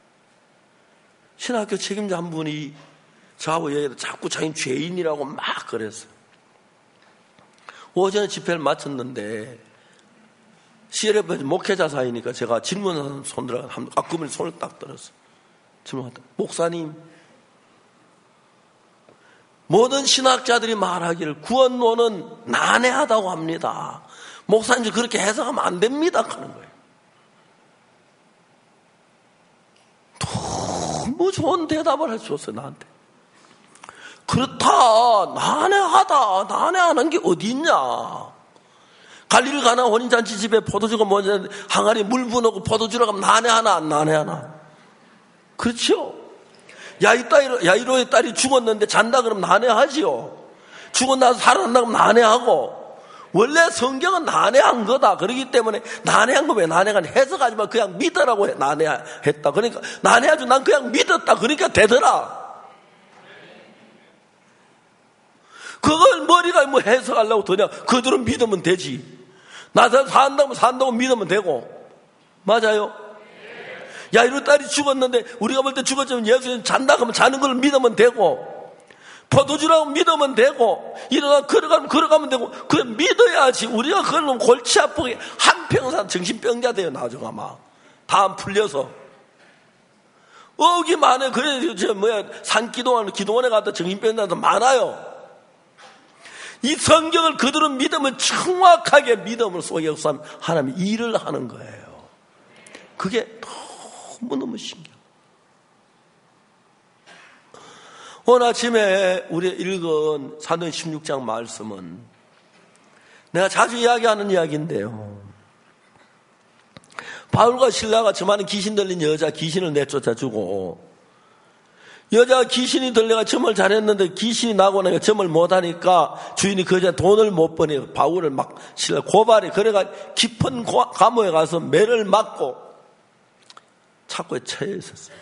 신학교 책임자 한 분이 저하고 얘기해서 자꾸 자기는 죄인이라고 막 그랬어요. 오전에 집회를 마쳤는데 CLF 목회자 사이니까 제가 질문하는 손들어 그분이 손을 딱 들었어요. 질문하다. 목사님, 모든 신학자들이 말하기를 구원론은 난해하다고 합니다. 목사님 그렇게 해석하면 안 됩니다 하는 거예요. 너무 좋은 대답을 해줬어요 나한테. 그렇다, 난해하다, 난해하는 게 어디 있냐. 갈릴 가나 혼인잔치 집에 포도주가 뭐냐, 항아리 물 부어놓고 포도주라고 하면 난해하나 안 난해하나. 그렇죠. 야이로의 딸이 죽었는데 잔다 그러면 난해하지요. 죽고 나서 살아난다 그러면 난해하고. 원래 성경은 난해한 거다. 그렇기 때문에 난해한 거 왜 난해한 해석하지 마. 그냥 믿으라고 난해했다. 그러니까 난해하지 난 그냥 믿었다. 그러니까 되더라. 그걸 머리가 뭐 해석하려고 더냐. 그들은 믿으면 되지. 나 산다고 믿으면 되고. 맞아요? 야이로 딸이 죽었는데 우리가 볼 때 죽었지만 예수님 잔다 그러면 자는 걸 믿으면 되고, 포도주라고 믿으면 되고, 일어나 걸어가면 되고. 그래 믿어야지. 우리가 그걸 골치 아프게 한평생 정신병자 돼요 나중에 아마. 다 안 풀려서 어기 많아요. 그래 산기도원 기도원에 갔다 정신병자도 많아요. 이 성경을 그들은 믿으면 정확하게 믿음을 속에서 하나님이 일을 하는 거예요. 그게 너무너무 신기해요. 오늘 아침에 우리 읽은 사도행 16장 말씀은 내가 자주 이야기하는 이야기인데요. 바울과 실라가 저 많은 귀신 들린 여자 귀신을 내쫓아주고, 여자가 귀신이 들려가 점을 잘했는데 귀신이 나고 나니까 점을 못하니까 주인이 그 여자 돈을 못 버니 바울을 막 고발해. 그래가 깊은 감옥에 가서 매를 맞고 착고에 처해 있었어요.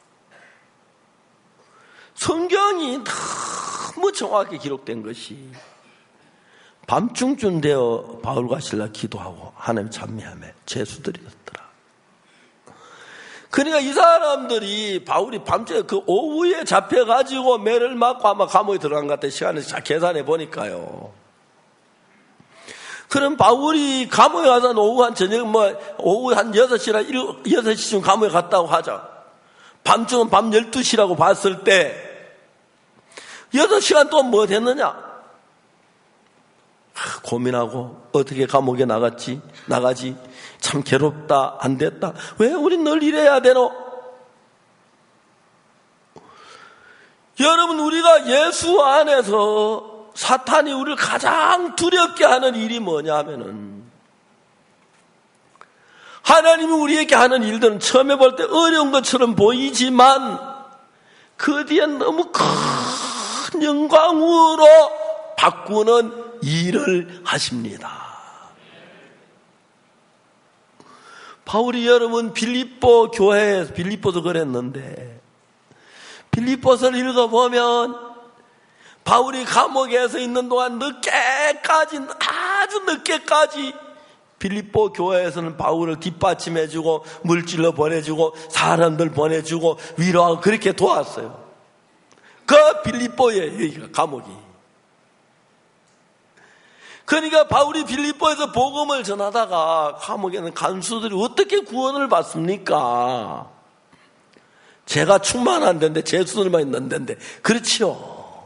성경이 너무 정확하게 기록된 것이 밤중쯤 되어 바울과 실라 기도하고 하나님 찬미하며 제수들이 됐더라. 그러니까 이 사람들이 바울이 밤중에 그 오후에 잡혀가지고 매를 맞고 아마 감옥에 들어간 것 같아요. 시간을 계산해 보니까요. 그럼 바울이 감옥에 가서 오후 한 저녁 오후 한 6시나 6시쯤 감옥에 갔다고 하자. 밤중은 밤 12시라고 봤을 때 6시간 동안 뭐 됐느냐? 고민하고 어떻게 감옥에 나가지? 참 괴롭다. 안 됐다. 왜 우린 늘 이래야 되노? 여러분, 우리가 예수 안에서 사탄이 우리를 가장 두렵게 하는 일이 뭐냐 하면은, 하나님이 우리에게 하는 일들은 처음에 볼 때 어려운 것처럼 보이지만 그 뒤엔 너무 큰 영광으로 바꾸는 일을 하십니다. 바울이 여러분 빌립보 교회에서, 빌립보도 그랬는데, 빌립보서를 읽어보면 바울이 감옥에서 있는 동안 늦게까지, 아주 늦게까지 빌립보 교회에서는 바울을 뒷받침해주고 물질로 보내주고 사람들 보내주고 위로하고 그렇게 도왔어요. 그 빌립보에 여기가 감옥이. 그러니까 바울이 빌립보에서 복음을 전하다가 감옥에는 간수들이 어떻게 구원을 받습니까? 제가 충만한 데인데 제수들만 있는 데인데, 그렇지요.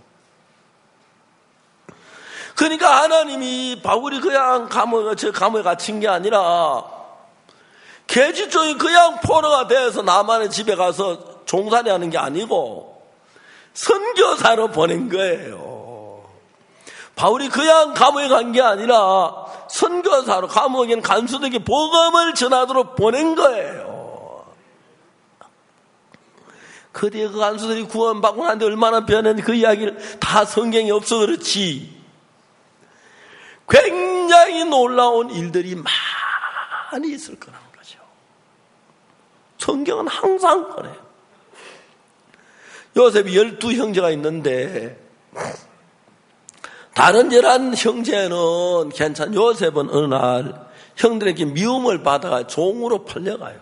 그러니까 하나님이 바울이 그냥 감옥에 갇힌 게 아니라 계집종이 그냥 포로가 돼서 나만의 집에 가서 종살이 하는 게 아니고 선교사로 보낸 거예요. 바울이 그냥 감옥에 간 게 아니라 선교사로 감옥에 간수들에게 복음을 전하도록 보낸 거예요. 그 뒤에 그 간수들이 구원받고 나는데 얼마나 변했는지 그 이야기를 다 성경에 없어 그렇지. 굉장히 놀라운 일들이 많이 있을 거라는 거죠. 성경은 항상 그래요. 요셉이 12형제가 있는데 다른 11 형제는 괜찮. 요셉은 어느 날 형들에게 미움을 받아가 종으로 팔려가요.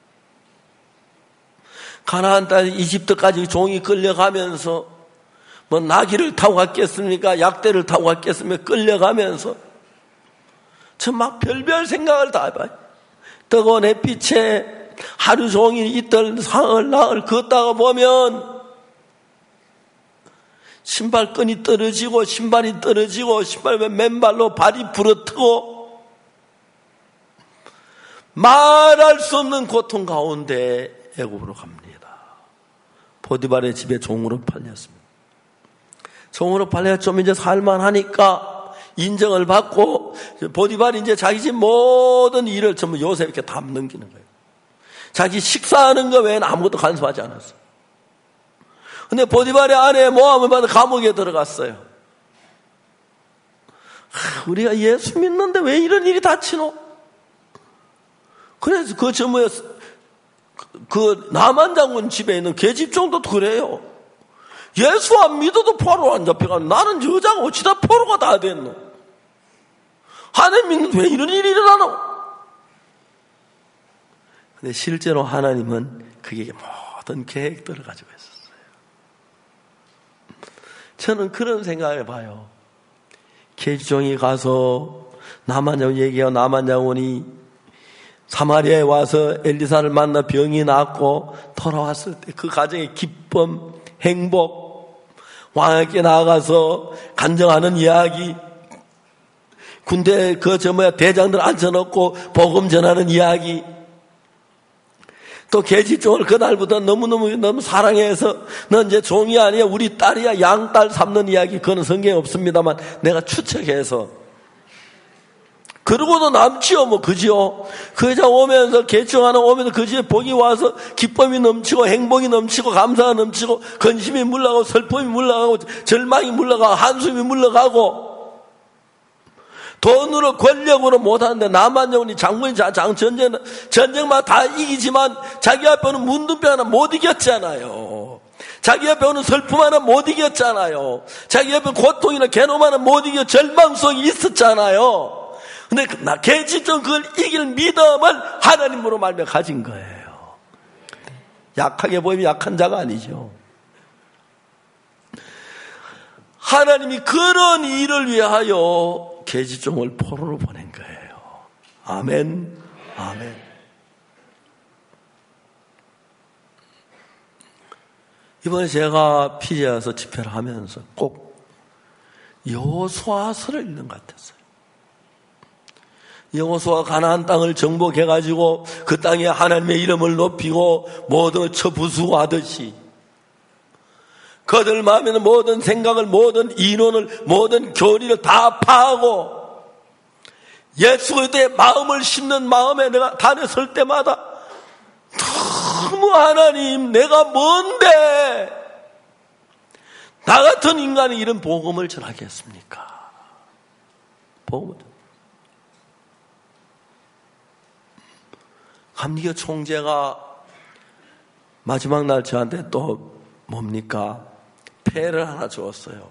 가나안 땅 이집트까지 종이 끌려가면서 뭐 나귀를 타고 갔겠습니까? 약대를 타고 갔겠습니까? 끌려가면서 저 막 별별 생각을 다 해봐요. 뜨거운 햇빛에 하루 종일 이틀 사흘 나흘 걷다가 보면 신발끈이 떨어지고 신발이 떨어지고 신발 맨발로 발이 부러뜨고 말할 수 없는 고통 가운데 애굽으로 갑니다. 보디발의 집에 종으로 팔렸습니다. 종으로 팔려 좀 이제 살만하니까 인정을 받고 보디발이 이제 자기 집 모든 일을 전부 요셉에게 다 넘기는 거예요. 자기 식사하는 거 외에는 아무것도 간섭하지 않았어요. 근데 보디발의 아내 모함을 받아 감옥에 들어갔어요. 우리가 예수 믿는데 왜 이런 일이 닥치노? 그래서 그 나만 장군 집에 있는 계집종도 그래요. 예수 안 믿어도 포로 안 잡혀가는 나는 여자가 어찌다 포로가 다 됐노? 하나님 믿는데 왜 이런 일이 일어나노? 근데 실제로 하나님은 그게 모든 계획들을 가지고 있었어요. 저는 그런 생각을 해봐요. 계집종이 가서 나만 장군 얘기하고 나만 장군이 사마리아에 와서 엘리사를 만나 병이 낫고 돌아왔을 때 그 가정의 기쁨, 행복, 왕에게 나아가서 간증하는 이야기, 군대 대장들 앉혀놓고 복음 전하는 이야기, 또 계집종을 그날부터 너무 사랑해서 넌 이제 종이 아니야 우리 딸이야 양딸 삼는 이야기, 그건 성경에 없습니다만 내가 추측해서 그러고도 남지요, 그지요? 그 여자 오면서, 계층 하나 오면서 그 집에 복이 와서 기쁨이 넘치고, 행복이 넘치고, 감사가 넘치고, 근심이 물러가고, 슬픔이 물러가고, 절망이 물러가고, 한숨이 물러가고, 돈으로, 권력으로 못하는데, 남한정군이 장군이 전쟁만 다 이기지만, 자기 앞에 오는 문둥병 하나 못 이겼잖아요. 자기 앞에 오는 슬픔 하나 못 이겼잖아요. 자기 앞에 고통이나 괴로움 하나 못 이겨 절망 속에 있었잖아요. 근데 계집종 그걸 이길 믿음을 하나님으로 말며 가진 거예요. 약하게 보이면 약한 자가 아니죠. 하나님이 그런 일을 위하여 계집종을 포로로 보낸 거예요. 아멘, 아멘. 이번에 제가 피지에 와서 집회를 하면서 꼭 여호수아서를 읽는 것 같았어요. 여호수아가 가나안 땅을 정복해가지고 그 땅에 하나님의 이름을 높이고 모든 처부수하듯이 그들 마음에는 모든 생각을, 모든 인원을, 모든 교리를 다 파하고 예수 그리스도의 마음을 심는 마음에 내가 단에 설 때마다 너무 하나님 내가 뭔데 나 같은 인간이 이런 복음을 전하겠습니까? 복음을 감리교 총재가 마지막 날 저한테 또 뭡니까? 패를 하나 주었어요.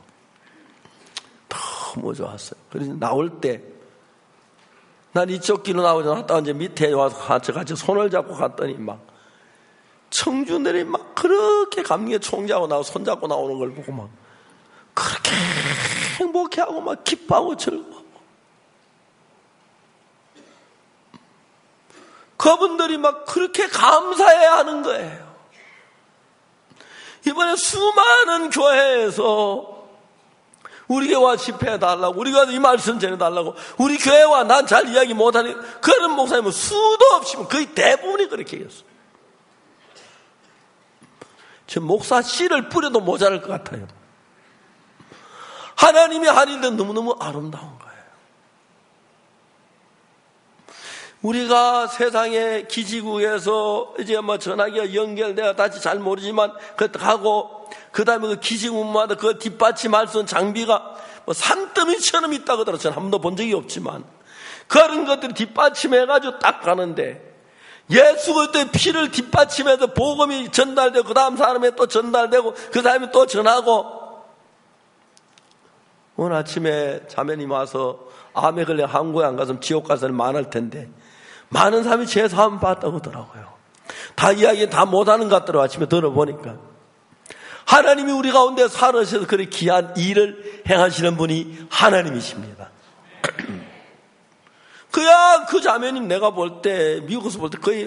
너무 좋았어요. 그래서 나올 때, 난 이쪽 길로 나오자 이제 밑에 와서 같이 손을 잡고 갔더니 막 청주들이 막 그렇게 감리교 총재하고 나와 손잡고 나오는 걸 보고 막 그렇게 행복해하고 막 기뻐하고 즐거워. 그분들이 막 그렇게 감사해야 하는 거예요. 이번에 수많은 교회에서 우리 교회와 집회해달라고, 우리 교회도 이 말씀 전해달라고, 우리 교회와 난 잘 이야기 못하는 그런 목사님은 수도 없이 거의 대부분이 그렇게 얘기했어요. 저 목사 씨를 뿌려도 모자랄 것 같아요. 하나님이 한 일도 너무너무 아름다운 거예요. 우리가 세상의 기지국에서 이제 전화기가 연결되어 다시 잘 모르지만 그것도 하고 그 다음에 그 기지국마다 그 뒷받침할 수 있는 장비가 산더미처럼 있다고 하더라고요. 저는 한 번도 본 적이 없지만 그런 것들을 뒷받침해가지고 딱 가는데 예수 그리스도의 피를 뒷받침해서 복음이 전달되고 그 다음 사람에 또 전달되고 그 다음에 또 전하고 오늘 아침에 자매님 와서 암에 걸려 한국에 안 가서 지옥 가서는 많을 텐데 많은 사람이 제 사람 봤다고 하더라고요. 다 이야기 다 못하는 것 같더라고요. 아침에 들어보니까. 하나님이 우리 가운데 살아셔서 그렇게 귀한 일을 행하시는 분이 하나님이십니다. 그야 그 자매님 내가 볼 때 미국에서 볼 때 거의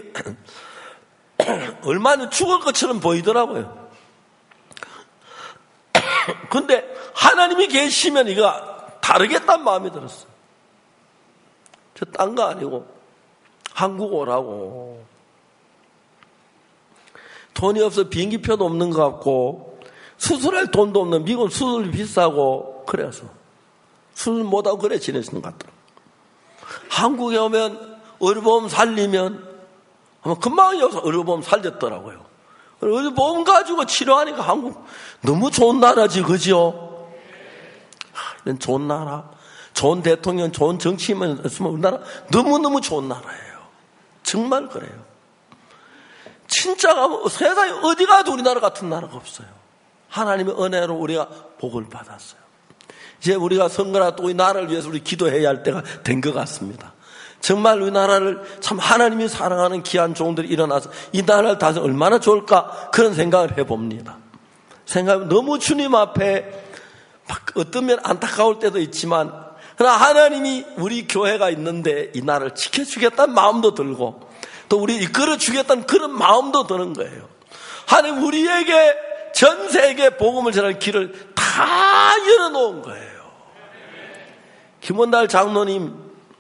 얼마나 죽을 것처럼 보이더라고요. 근데 하나님이 계시면 이거 다르겠다는 마음이 들었어요. 저 딴 거 아니고 한국 오라고. 돈이 없어 비행기표도 없는 것 같고 수술할 돈도 없는, 미국 수술이 비싸고 그래서 수술 못하고 그래 지내시는 것 같더라고요. 한국에 오면 의료보험 살리면 아마 금방 여기서 의료보험 살렸더라고요. 의료보험 가지고 치료하니까 한국 너무 좋은 나라지, 그죠? 이런 좋은 나라, 좋은 대통령, 좋은 정치인만 있으면 우리나라 너무너무 좋은 나라예요. 정말 그래요. 진짜 세상에 어디 가도 우리나라 같은 나라가 없어요. 하나님의 은혜로 우리가 복을 받았어요. 이제 우리가 선거라 또 이 나라를 위해서 우리 기도해야 할 때가 된 것 같습니다. 정말 우리나라를 참 하나님이 사랑하는 귀한 종들이 일어나서 이 나라를 다스리면 얼마나 좋을까, 그런 생각을 해봅니다. 너무 주님 앞에 어떤 면 안타까울 때도 있지만, 그러나 하나님이 우리 교회가 있는데 이 나라를 지켜주겠다는 마음도 들고 또 우리 이끌어주겠다는 그런 마음도 드는 거예요. 하나님 우리에게 전 세계 복음을 전할 길을 다 열어놓은 거예요. 김원달 장로님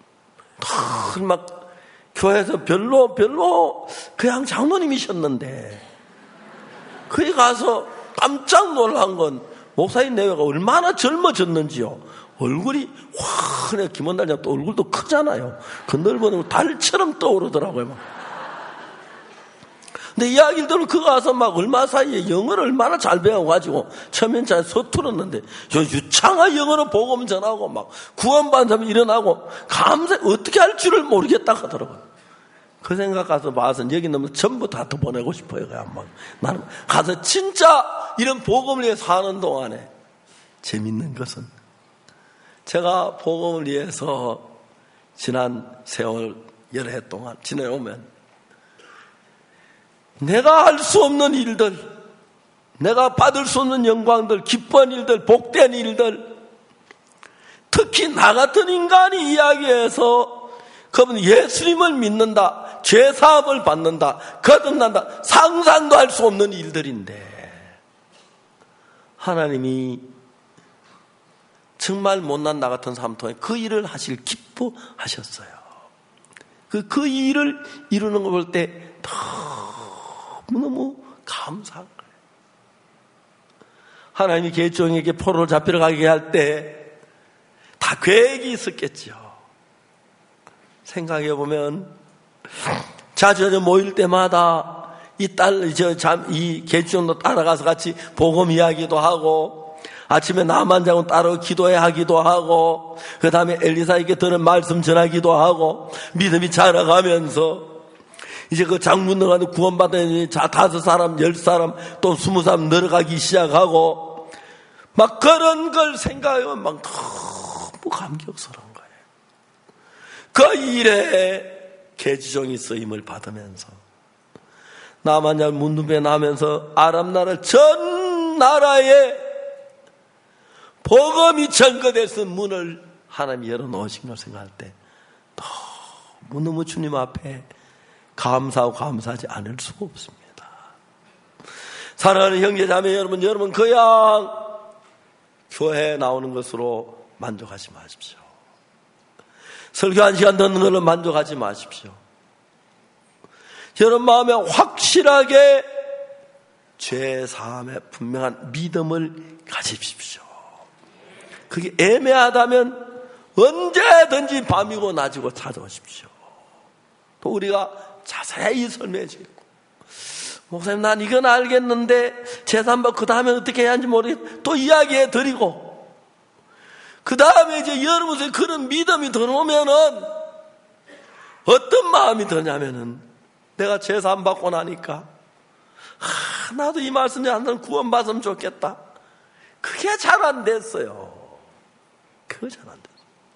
막 교회에서 별로 그냥 장로님이셨는데 거기 가서 깜짝 놀란 건 목사님 내외가 얼마나 젊어졌는지요. 얼굴이 환해. 김원달 장로 얼굴도 크잖아요. 그 넓은 달처럼 떠오르더라고요. 막. 근데 이야기를 들으면 그거 가서 막 얼마 사이에 영어를 얼마나 잘 배워가지고 처음엔 잘 서툴었는데 유창한 영어로 복음 전하고 막 구원받은 사람이 일어나고 감사 어떻게 할 줄을 모르겠다 하더라고요. 그 생각 가서 봐서 여기 너무 전부 다 더 보내고 싶어요. 그냥 막 나는 가서 진짜 이런 복음을 위해서 하는 동안에 재밌는 것은 제가 복음을 위해서 지난 세월 여러 해 동안 지내오면 내가 할 수 없는 일들, 내가 받을 수 없는 영광들, 기쁜 일들, 복된 일들, 특히 나 같은 인간이 이야기해서 그분 예수님을 믿는다, 죄사함을 받는다, 거듭난다, 상상도 할 수 없는 일들인데 하나님이 정말 못난 나 같은 사람 통해 그 일을 하실 기뻐하셨어요. 그 일을 이루는 걸 볼 때 너무 감사한 거예요. 하나님이 계종에게 포로를 잡히러 가게 할 때 다 계획이 있었겠죠. 생각해보면 자주 모일 때마다 이 계종도 따라가서 같이 복음 이야기도 하고 아침에 나만 자고 따로 기도해 하기도 하고 그 다음에 엘리사에게 들은 말씀 전하기도 하고 믿음이 자라가면서 이제 그 장군 들어가는 구원받은 5사람, 10사람, 또 20사람 늘어가기 시작하고 막 그런 걸 생각하면 막 너무 감격스러운 거예요. 그 일에 계지종이 쓰임을 받으면서 남한자 문둥병 나면서 아람 나라 전 나라에 복음이 전거돼서 문을 하나님이 열어놓으신 걸 생각할 때 너무 주님 앞에 감사하고 감사하지 않을 수가 없습니다. 사랑하는 형제자매 여러분 그냥 교회에 나오는 것으로 만족하지 마십시오. 설교 1시간 듣는 걸로 만족하지 마십시오. 여러분 마음에 확실하게 죄사함의 분명한 믿음을 가지십시오. 그게 애매하다면 언제든지 밤이고 낮이고 찾아오십시오. 또 우리가 자세히 설명해 주겠고, 목사님 난 이건 알겠는데 재산받고 그 다음에 어떻게 해야 하는지 모르겠고 또 이야기해 드리고, 그 다음에 이제 여러분의 그런 믿음이 들어오면은 어떤 마음이 드냐면은 내가 재산받고 나니까 나도 이 말씀에 한번 구원받으면 좋겠다. 그게 잘 안 됐어요. 그거 잘 안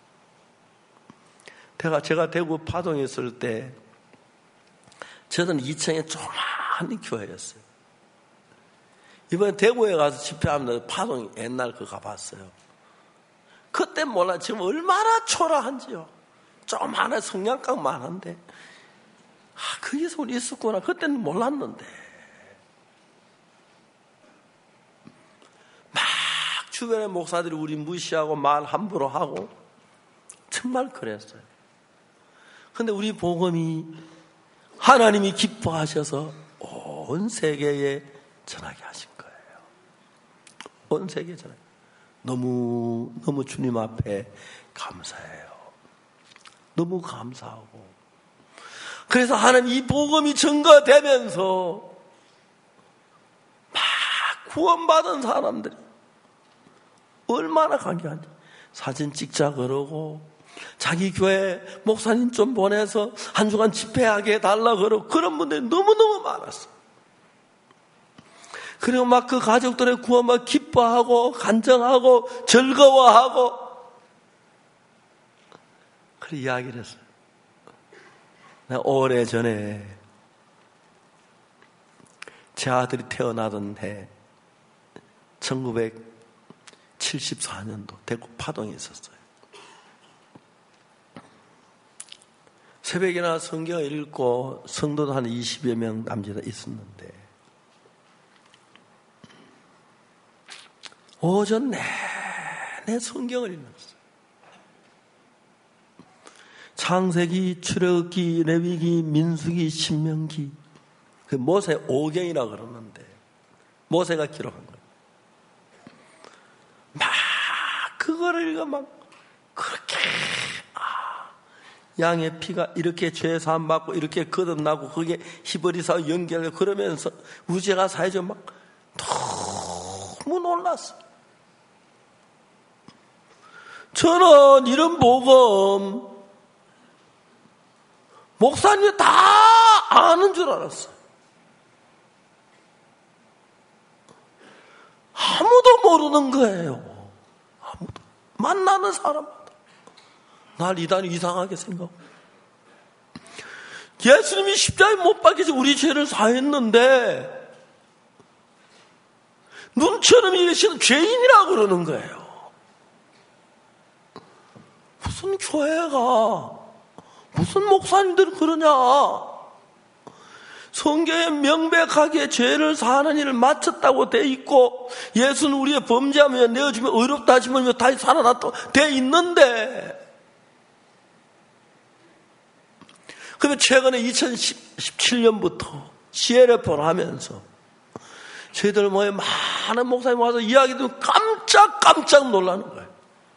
됐어요. 제가 대구 파동에 있을 때 저는 2층에 조그마한 교회였어요. 이번에 대구에 가서 집회하면서 파동 옛날 그거 가봤어요. 그때 몰라 지금 얼마나 초라한지요. 조그마한 성냥강 많은데 거기서 우리 있었구나. 그때는 몰랐는데 막 주변의 목사들이 우리 무시하고 말 함부로 하고 정말 그랬어요. 근데 우리 복음이 하나님이 기뻐하셔서 온 세계에 전하게 하신 거예요. 온 세계에 전하게. 너무 주님 앞에 감사해요. 너무 감사하고. 그래서 하나님 이 복음이 증거되면서 막 구원받은 사람들이 얼마나 감격한지. 사진 찍자 그러고 자기 교회 목사님 좀 보내서 한 주간 집회하게 해달라 그러고 그런 분들이 너무너무 많았어요. 그리고 막 그 가족들의 구원만 기뻐하고 간증하고 즐거워하고 그렇게 이야기를 했어요. 내가 오래전에 제 아들이 태어나던 해 1974년도 대구 파동에 있었어요. 새벽이나 성경을 읽고 성도도 한 20여 명 남자가 있었는데 오전 내내 성경을 읽었어요. 창세기, 출애굽기, 레위기, 민수기, 신명기, 그 모세 5경이라 그러는데 모세가 기록한 거예요. 막 그거를 읽어 막 그렇게 양의 피가 이렇게 죄 사함 받고 이렇게 거듭나고 그게 히브리서 연결되고 그러면서 우주가 사회적 막 너무 놀랐어요. 저는 이런 복음 목사님이 다 아는 줄 알았어요. 아무도 모르는 거예요. 아무도. 만나는 사람마다. 날 이단이 이상하게 생각하고. 예수님이 십자가에 못 박혀서 우리 죄를 사했는데 눈처럼 이러시는 죄인이라고 그러는 거예요. 무슨 교회가 무슨 목사님들은 그러냐. 성경에 명백하게 죄를 사하는 일을 마쳤다고 돼 있고 예수는 우리의 범죄하며 내어주면 의롭다 하시면 다시 살아났다고 돼 있는데 그러면 최근에 2017년부터 CLF를 하면서 저희들 모에 많은 목사님 와서 이야기 들으면 깜짝 놀라는 거예요.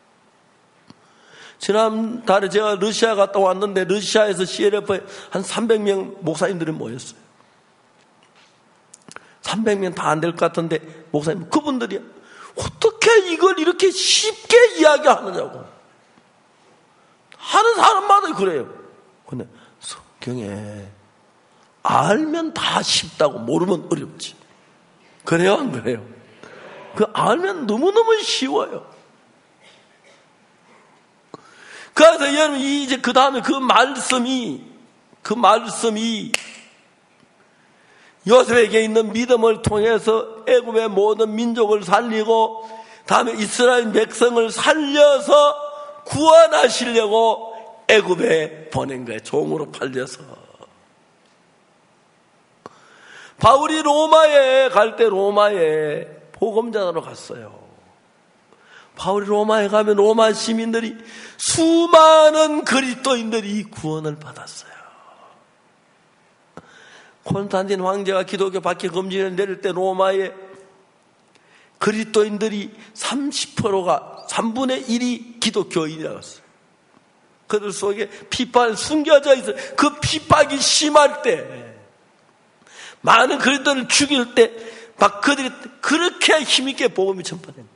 지난달에 제가 러시아 갔다 왔는데 러시아에서 CLF에 한 300명 목사님들이 모였어요. 300명 다 안 될 것 같은데 목사님 그분들이 어떻게 이걸 이렇게 쉽게 이야기하느냐고 하는 사람마다 그래요. 근데 성경에 알면 다 쉽다고 모르면 어렵지. 그래요 안 그래요? 그 알면 너무너무 쉬워요. 그래서 여러분 이제 그 다음에 그 말씀이 요셉에게 있는 믿음을 통해서 애굽의 모든 민족을 살리고 다음에 이스라엘 백성을 살려서 구원하시려고 애굽에 보낸 거예요. 종으로 팔려서. 바울이 로마에 갈 때 로마에 복음전하러 갔어요. 바울이 로마에 가면 로마 시민들이 수많은 그리스도인들이 구원을 받았어요. 콘스탄틴 황제가 기독교 박해 금지를 내릴 때 로마에 그리스도인들이 30%가 3분의 1이 기독교인이라고 했어요. 그들 속에 핍박이 숨겨져 있어요. 그 핍박이 심할 때 많은 그리스도인을 죽일 때 막 그들이 그렇게 힘있게 복음이 전파됩니다.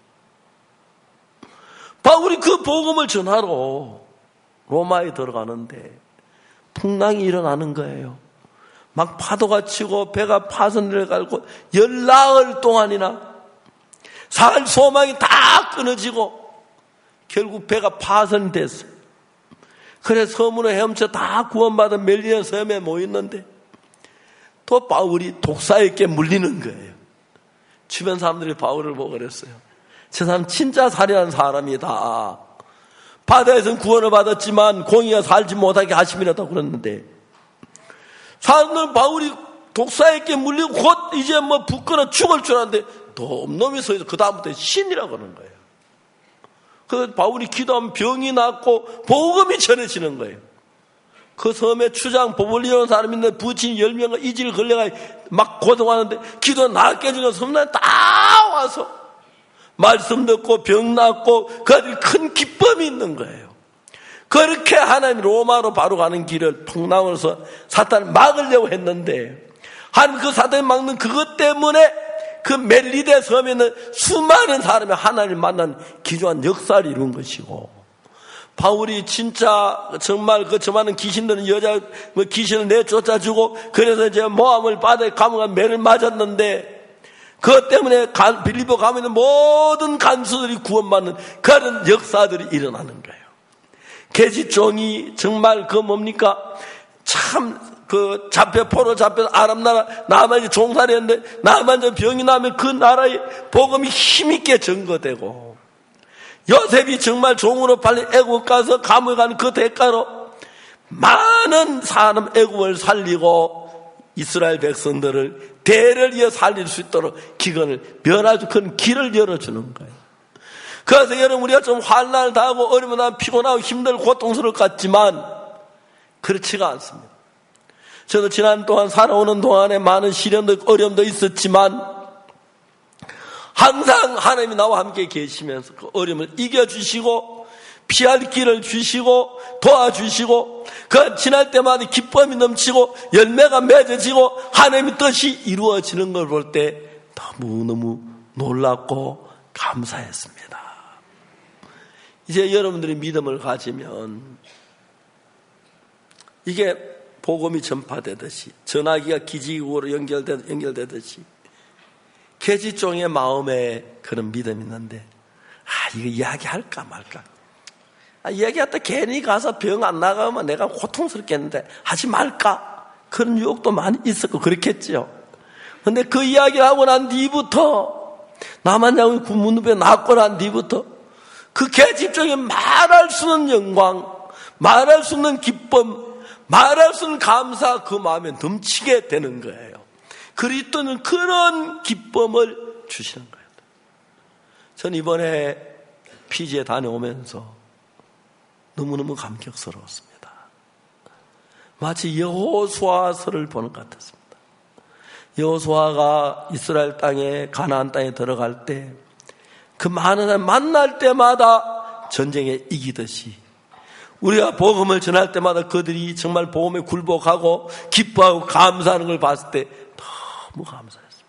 바울이 그 복음을 전하러 로마에 들어가는데 풍랑이 일어나는 거예요. 막 파도가 치고 배가 파선을 갈고 10나흘 동안이나 살 소망이 다 끊어지고 결국 배가 파선됐어요. 그래서 섬으로 헤엄쳐 다 구원받은 멜리아 섬에 모였는데 또 바울이 독사에게 물리는 거예요. 주변 사람들이 바울을 보고 그랬어요. 저 사람 진짜 살인한 사람이다. 바다에서는 구원을 받았지만 공의가 살지 못하게 하심이라고 그랬는데 사람들은 바울이 독사에게 물리고 곧 이제 뭐 붙거나 죽을 줄 알았는데 놈놈이 서 있어. 그 다음부터 신이라고 그러는 거예요. 그 바울이 기도하면 병이 낫고 복음이 전해지는 거예요. 그 섬에 추장 보볼리오라는 사람이 있는데 부친 10명과 이질 걸려가 막 고통하는데 기도 낫게 해주는 섬날 다 와서 말씀 듣고 병 낫고 그들이 큰 기쁨이 있는 거예요. 그렇게 하나님 로마로 바로 가는 길을 풍랑으로서 사탄을 막으려고 했는데 하나님 그 사탄을 막는 그것 때문에 그 멜리데 섬에 있는 수많은 사람이 하나님을 만난 기조한 역사를 이룬 것이고 바울이 진짜 정말 그 저만한 귀신들은 여자 귀신을 내쫓아주고 그래서 이제 모함을 바다에 감옥에 매를 맞았는데 그것 때문에 빌립보 감옥에 있는 모든 간수들이 구원받는 그런 역사들이 일어나는 거예요. 계집종이 정말 그 뭡니까? 참 그 포로 잡혀서 아람 나라 나만이 종살이 했는데 나만 저 병이 나면 그 나라의 복음이 힘있게 증거되고 요셉이 정말 종으로 팔린 애굽 가서 감옥에 가는 그 대가로 많은 사람 애굽을 살리고 이스라엘 백성들을 대를 이어 살릴 수 있도록 기근을 면하주 큰 길을 열어주는 거예요. 그래서 여러분 우리가 좀 환난을 당하고 어려움을 당하고 피곤하고 힘들고 고통스러울 것 같지만 그렇지가 않습니다. 저도 지난 동안 살아오는 동안에 많은 시련도 어려움도 있었지만 항상 하나님이 나와 함께 계시면서 그 어려움을 이겨주시고 피할 길을 주시고 도와주시고 그 지날 때마다 기쁨이 넘치고 열매가 맺어지고 하나님의 뜻이 이루어지는 걸 볼 때 너무너무 놀랍고 감사했습니다. 이제 여러분들이 믿음을 가지면 이게 복음이 전파되듯이 전화기가 기지국으로 연결되듯이 계집종의 마음에 그런 믿음이 있는데 이거 이야기할까 말까 이야기하다 괜히 가서 병 안 나가면 내가 고통스럽겠는데 하지 말까 그런 유혹도 많이 있었고 그렇겠죠. 근데 그 이야기를 하고 난 뒤부터 나만 양이 군문읍에 낳고 난 뒤부터 그 계집종의 말할 수 없는 영광 말할 수 없는 기쁨 말할 수 없는 감사 그 마음에 넘치게 되는 거예요. 그리스도는 그런 기쁨을 주시는 거예요. 저는 이번에 피지에 다녀오면서 너무너무 감격스러웠습니다. 마치 여호수아서를 보는 것 같았습니다. 여호수아가 이스라엘 땅에 가나안 땅에 들어갈 때 그 많은 사람 만날 때마다 전쟁에 이기듯이 우리가 복음을 전할 때마다 그들이 정말 복음에 굴복하고 기뻐하고 감사하는 걸 봤을 때 너무 감사했습니다.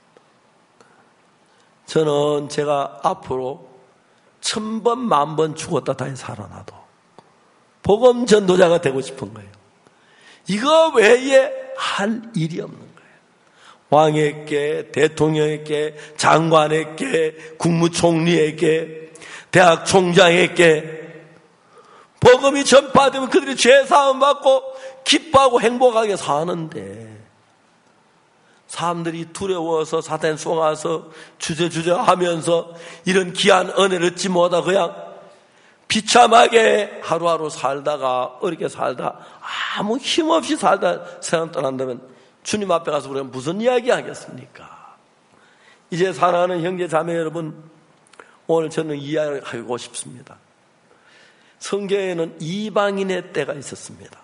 저는 제가 앞으로 1000번, 10,000번 죽었다 다시 살아나도 복음 전도자가 되고 싶은 거예요. 이거 외에 할 일이 없는 거예요. 왕에게, 대통령에게, 장관에게, 국무총리에게, 대학 총장에게 복음이 전파되면 그들이 죄사함 받고 기뻐하고 행복하게 사는데 사람들이 두려워서 사탄에 속아서 주저하면서 이런 귀한 은혜를 얻지 못하고 그냥 비참하게 하루하루 살다가 어렵게 살다 아무 힘없이 살다 세상 떠난다면 주님 앞에 가서 우리가 무슨 이야기 하겠습니까? 이제 사랑하는 형제 자매 여러분, 오늘 저는 이야기하고 싶습니다. 성경에는 이방인의 때가 있었습니다.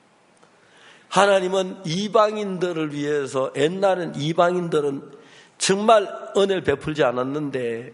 하나님은 이방인들을 위해서 옛날엔 이방인들은 정말 은혜를 베풀지 않았는데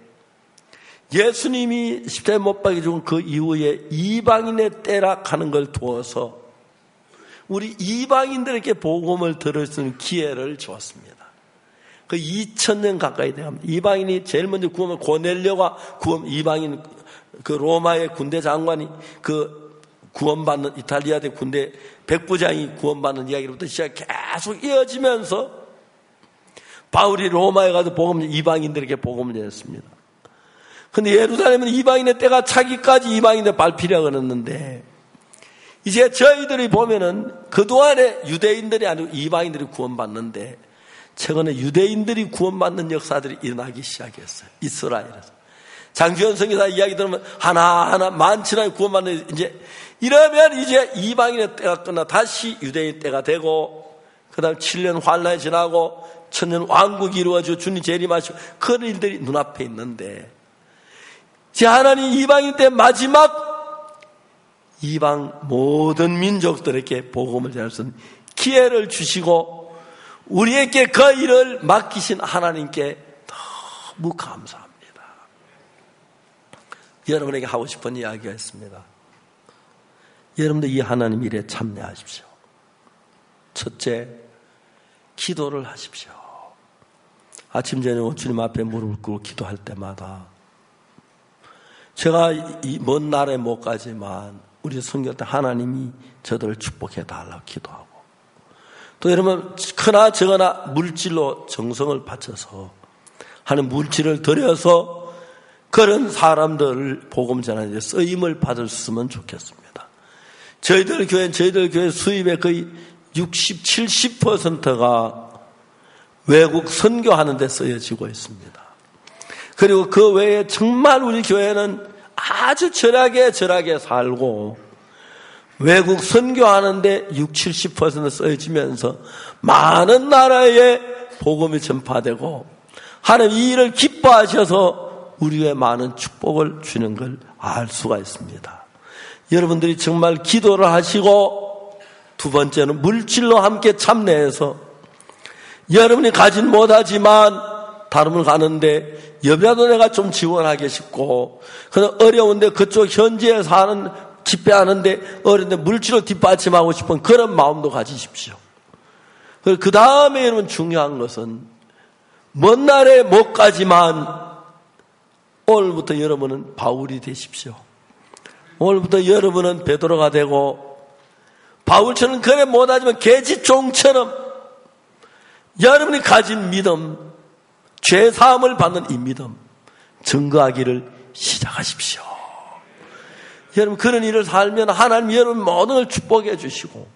예수님이 십자가에 못 박혀 죽은 그 이후에 이방인의 때라 하는 걸 두어서 우리 이방인들에게 복음을 들을 수 있는 기회를 주었습니다. 그 2000년 가까이 돼갑니다. 이방인이 제일 먼저 구원을 고넬료가 이방인 그 로마의 군대 장관이 그 구원받는 이탈리아대 군대 백부장이 구원받는 이야기로부터 시작 계속 이어지면서 바울이 로마에 가서 이방인들에게 복음을 전했습니다. 근데 예루살렘은 이방인의 때가 차기까지 이방인들 발피려고 그랬는데 이제 저희들이 보면은 그동안에 유대인들이 아니고 이방인들이 구원받는데 최근에 유대인들이 구원받는 역사들이 일어나기 시작했어요. 이스라엘에서. 장주현 선교사 이야기 들으면 하나하나 많지나 구원받는 이러면 이제 이방인의 때가 끝나 다시 유대인 때가 되고 그 다음 7년 환란이 지나고 1000년 왕국이 이루어지고 주님 재림하시고 그런 일들이 눈앞에 있는데 이제 하나님 이방인 때 마지막 이방 모든 민족들에게 복음을 전할 수 있는 기회를 주시고 우리에게 그 일을 맡기신 하나님께 너무 감사합니다. 여러분에게 하고 싶은 이야기가 있습니다. 여러분들 이 하나님 일에 참여하십시오. 첫째, 기도를 하십시오. 아침 저녁 주님 앞에 무릎을 꿇고 기도할 때마다 제가 이 먼 나라에 못 가지만 우리 선교 때 하나님이 저들을 축복해 달라고 기도하고 또 여러분 크나 적으나 물질로 정성을 바쳐서 하는 물질을 들여서 그런 사람들을 복음 전하는 데 쓰임을 받을 수 있으면 좋겠습니다. 저희들 교회 수입의 거의 60, 70%가 외국 선교하는 데 쓰여지고 있습니다. 그리고 그 외에 정말 우리 교회는 아주 절하게 살고 외국 선교하는 데 60, 70% 쓰여지면서 많은 나라에 복음이 전파되고 하나님 이 일을 기뻐하셔서 우리 교회에 많은 축복을 주는 걸 알 수가 있습니다. 여러분들이 정말 기도를 하시고 두 번째는 물질로 함께 참여해서 여러분이 가진 못하지만 다른 분 가는데 여비라도 내가 좀 지원하고 싶고 그런 어려운데 그쪽 현지에 사는 집회하는데 어려운데 물질로 뒷받침하고 싶은 그런 마음도 가지십시오. 그 다음에 여러분 중요한 것은 먼 날에 못 가지만 오늘부터 여러분은 바울이 되십시오. 오늘부터 여러분은 베드로가 되고 바울처럼 그래 못하지만 계집종처럼 여러분이 가진 믿음, 죄사함을 받는 이 믿음 증거하기를 시작하십시오. 여러분 그런 일을 살면 하나님 여러분 모든 걸 축복해 주시고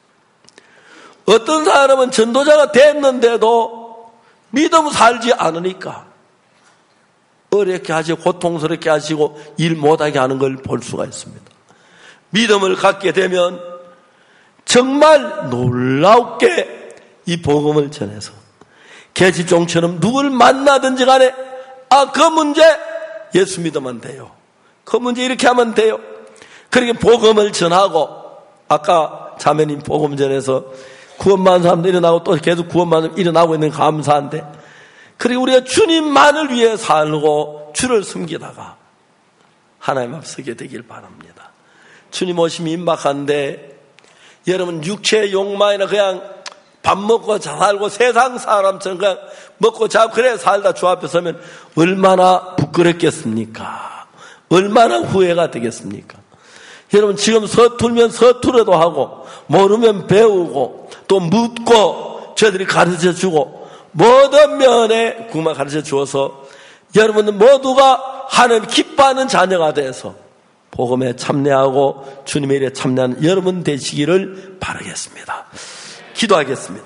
어떤 사람은 전도자가 됐는데도 믿음 살지 않으니까 어렵게 하시고 고통스럽게 하시고 일 못하게 하는 걸 볼 수가 있습니다. 믿음을 갖게 되면 정말 놀랍게 이 복음을 전해서 계집종처럼 누굴 만나든지 간에 그 문제 예수 믿으면 돼요. 그 문제 이렇게 하면 돼요. 그렇게 복음을 전하고 아까 자매님 복음 전해서 구원받은 사람도 일어나고 또 계속 구원받은 일어나고 있는 감사한데 그리고 우리가 주님만을 위해 살고 주를 섬기다가 하나님 앞에 서게 되길 바랍니다. 주님 오심이 임박한데 여러분 육체의 욕망이나 그냥 밥 먹고 살고 세상 사람처럼 그냥 먹고 자고 그래 살다 주 앞에 서면 얼마나 부끄럽겠습니까? 얼마나 후회가 되겠습니까? 여러분 지금 서툴면 서투려도 하고 모르면 배우고 또 묻고 저들이 가르쳐주고 모든 면에 그만 가르쳐 주어서 여러분들 모두가 하나님 기뻐하는 자녀가 돼서 복음에 참여하고 주님의 일에 참여하는 여러분 되시기를 바라겠습니다. 기도하겠습니다.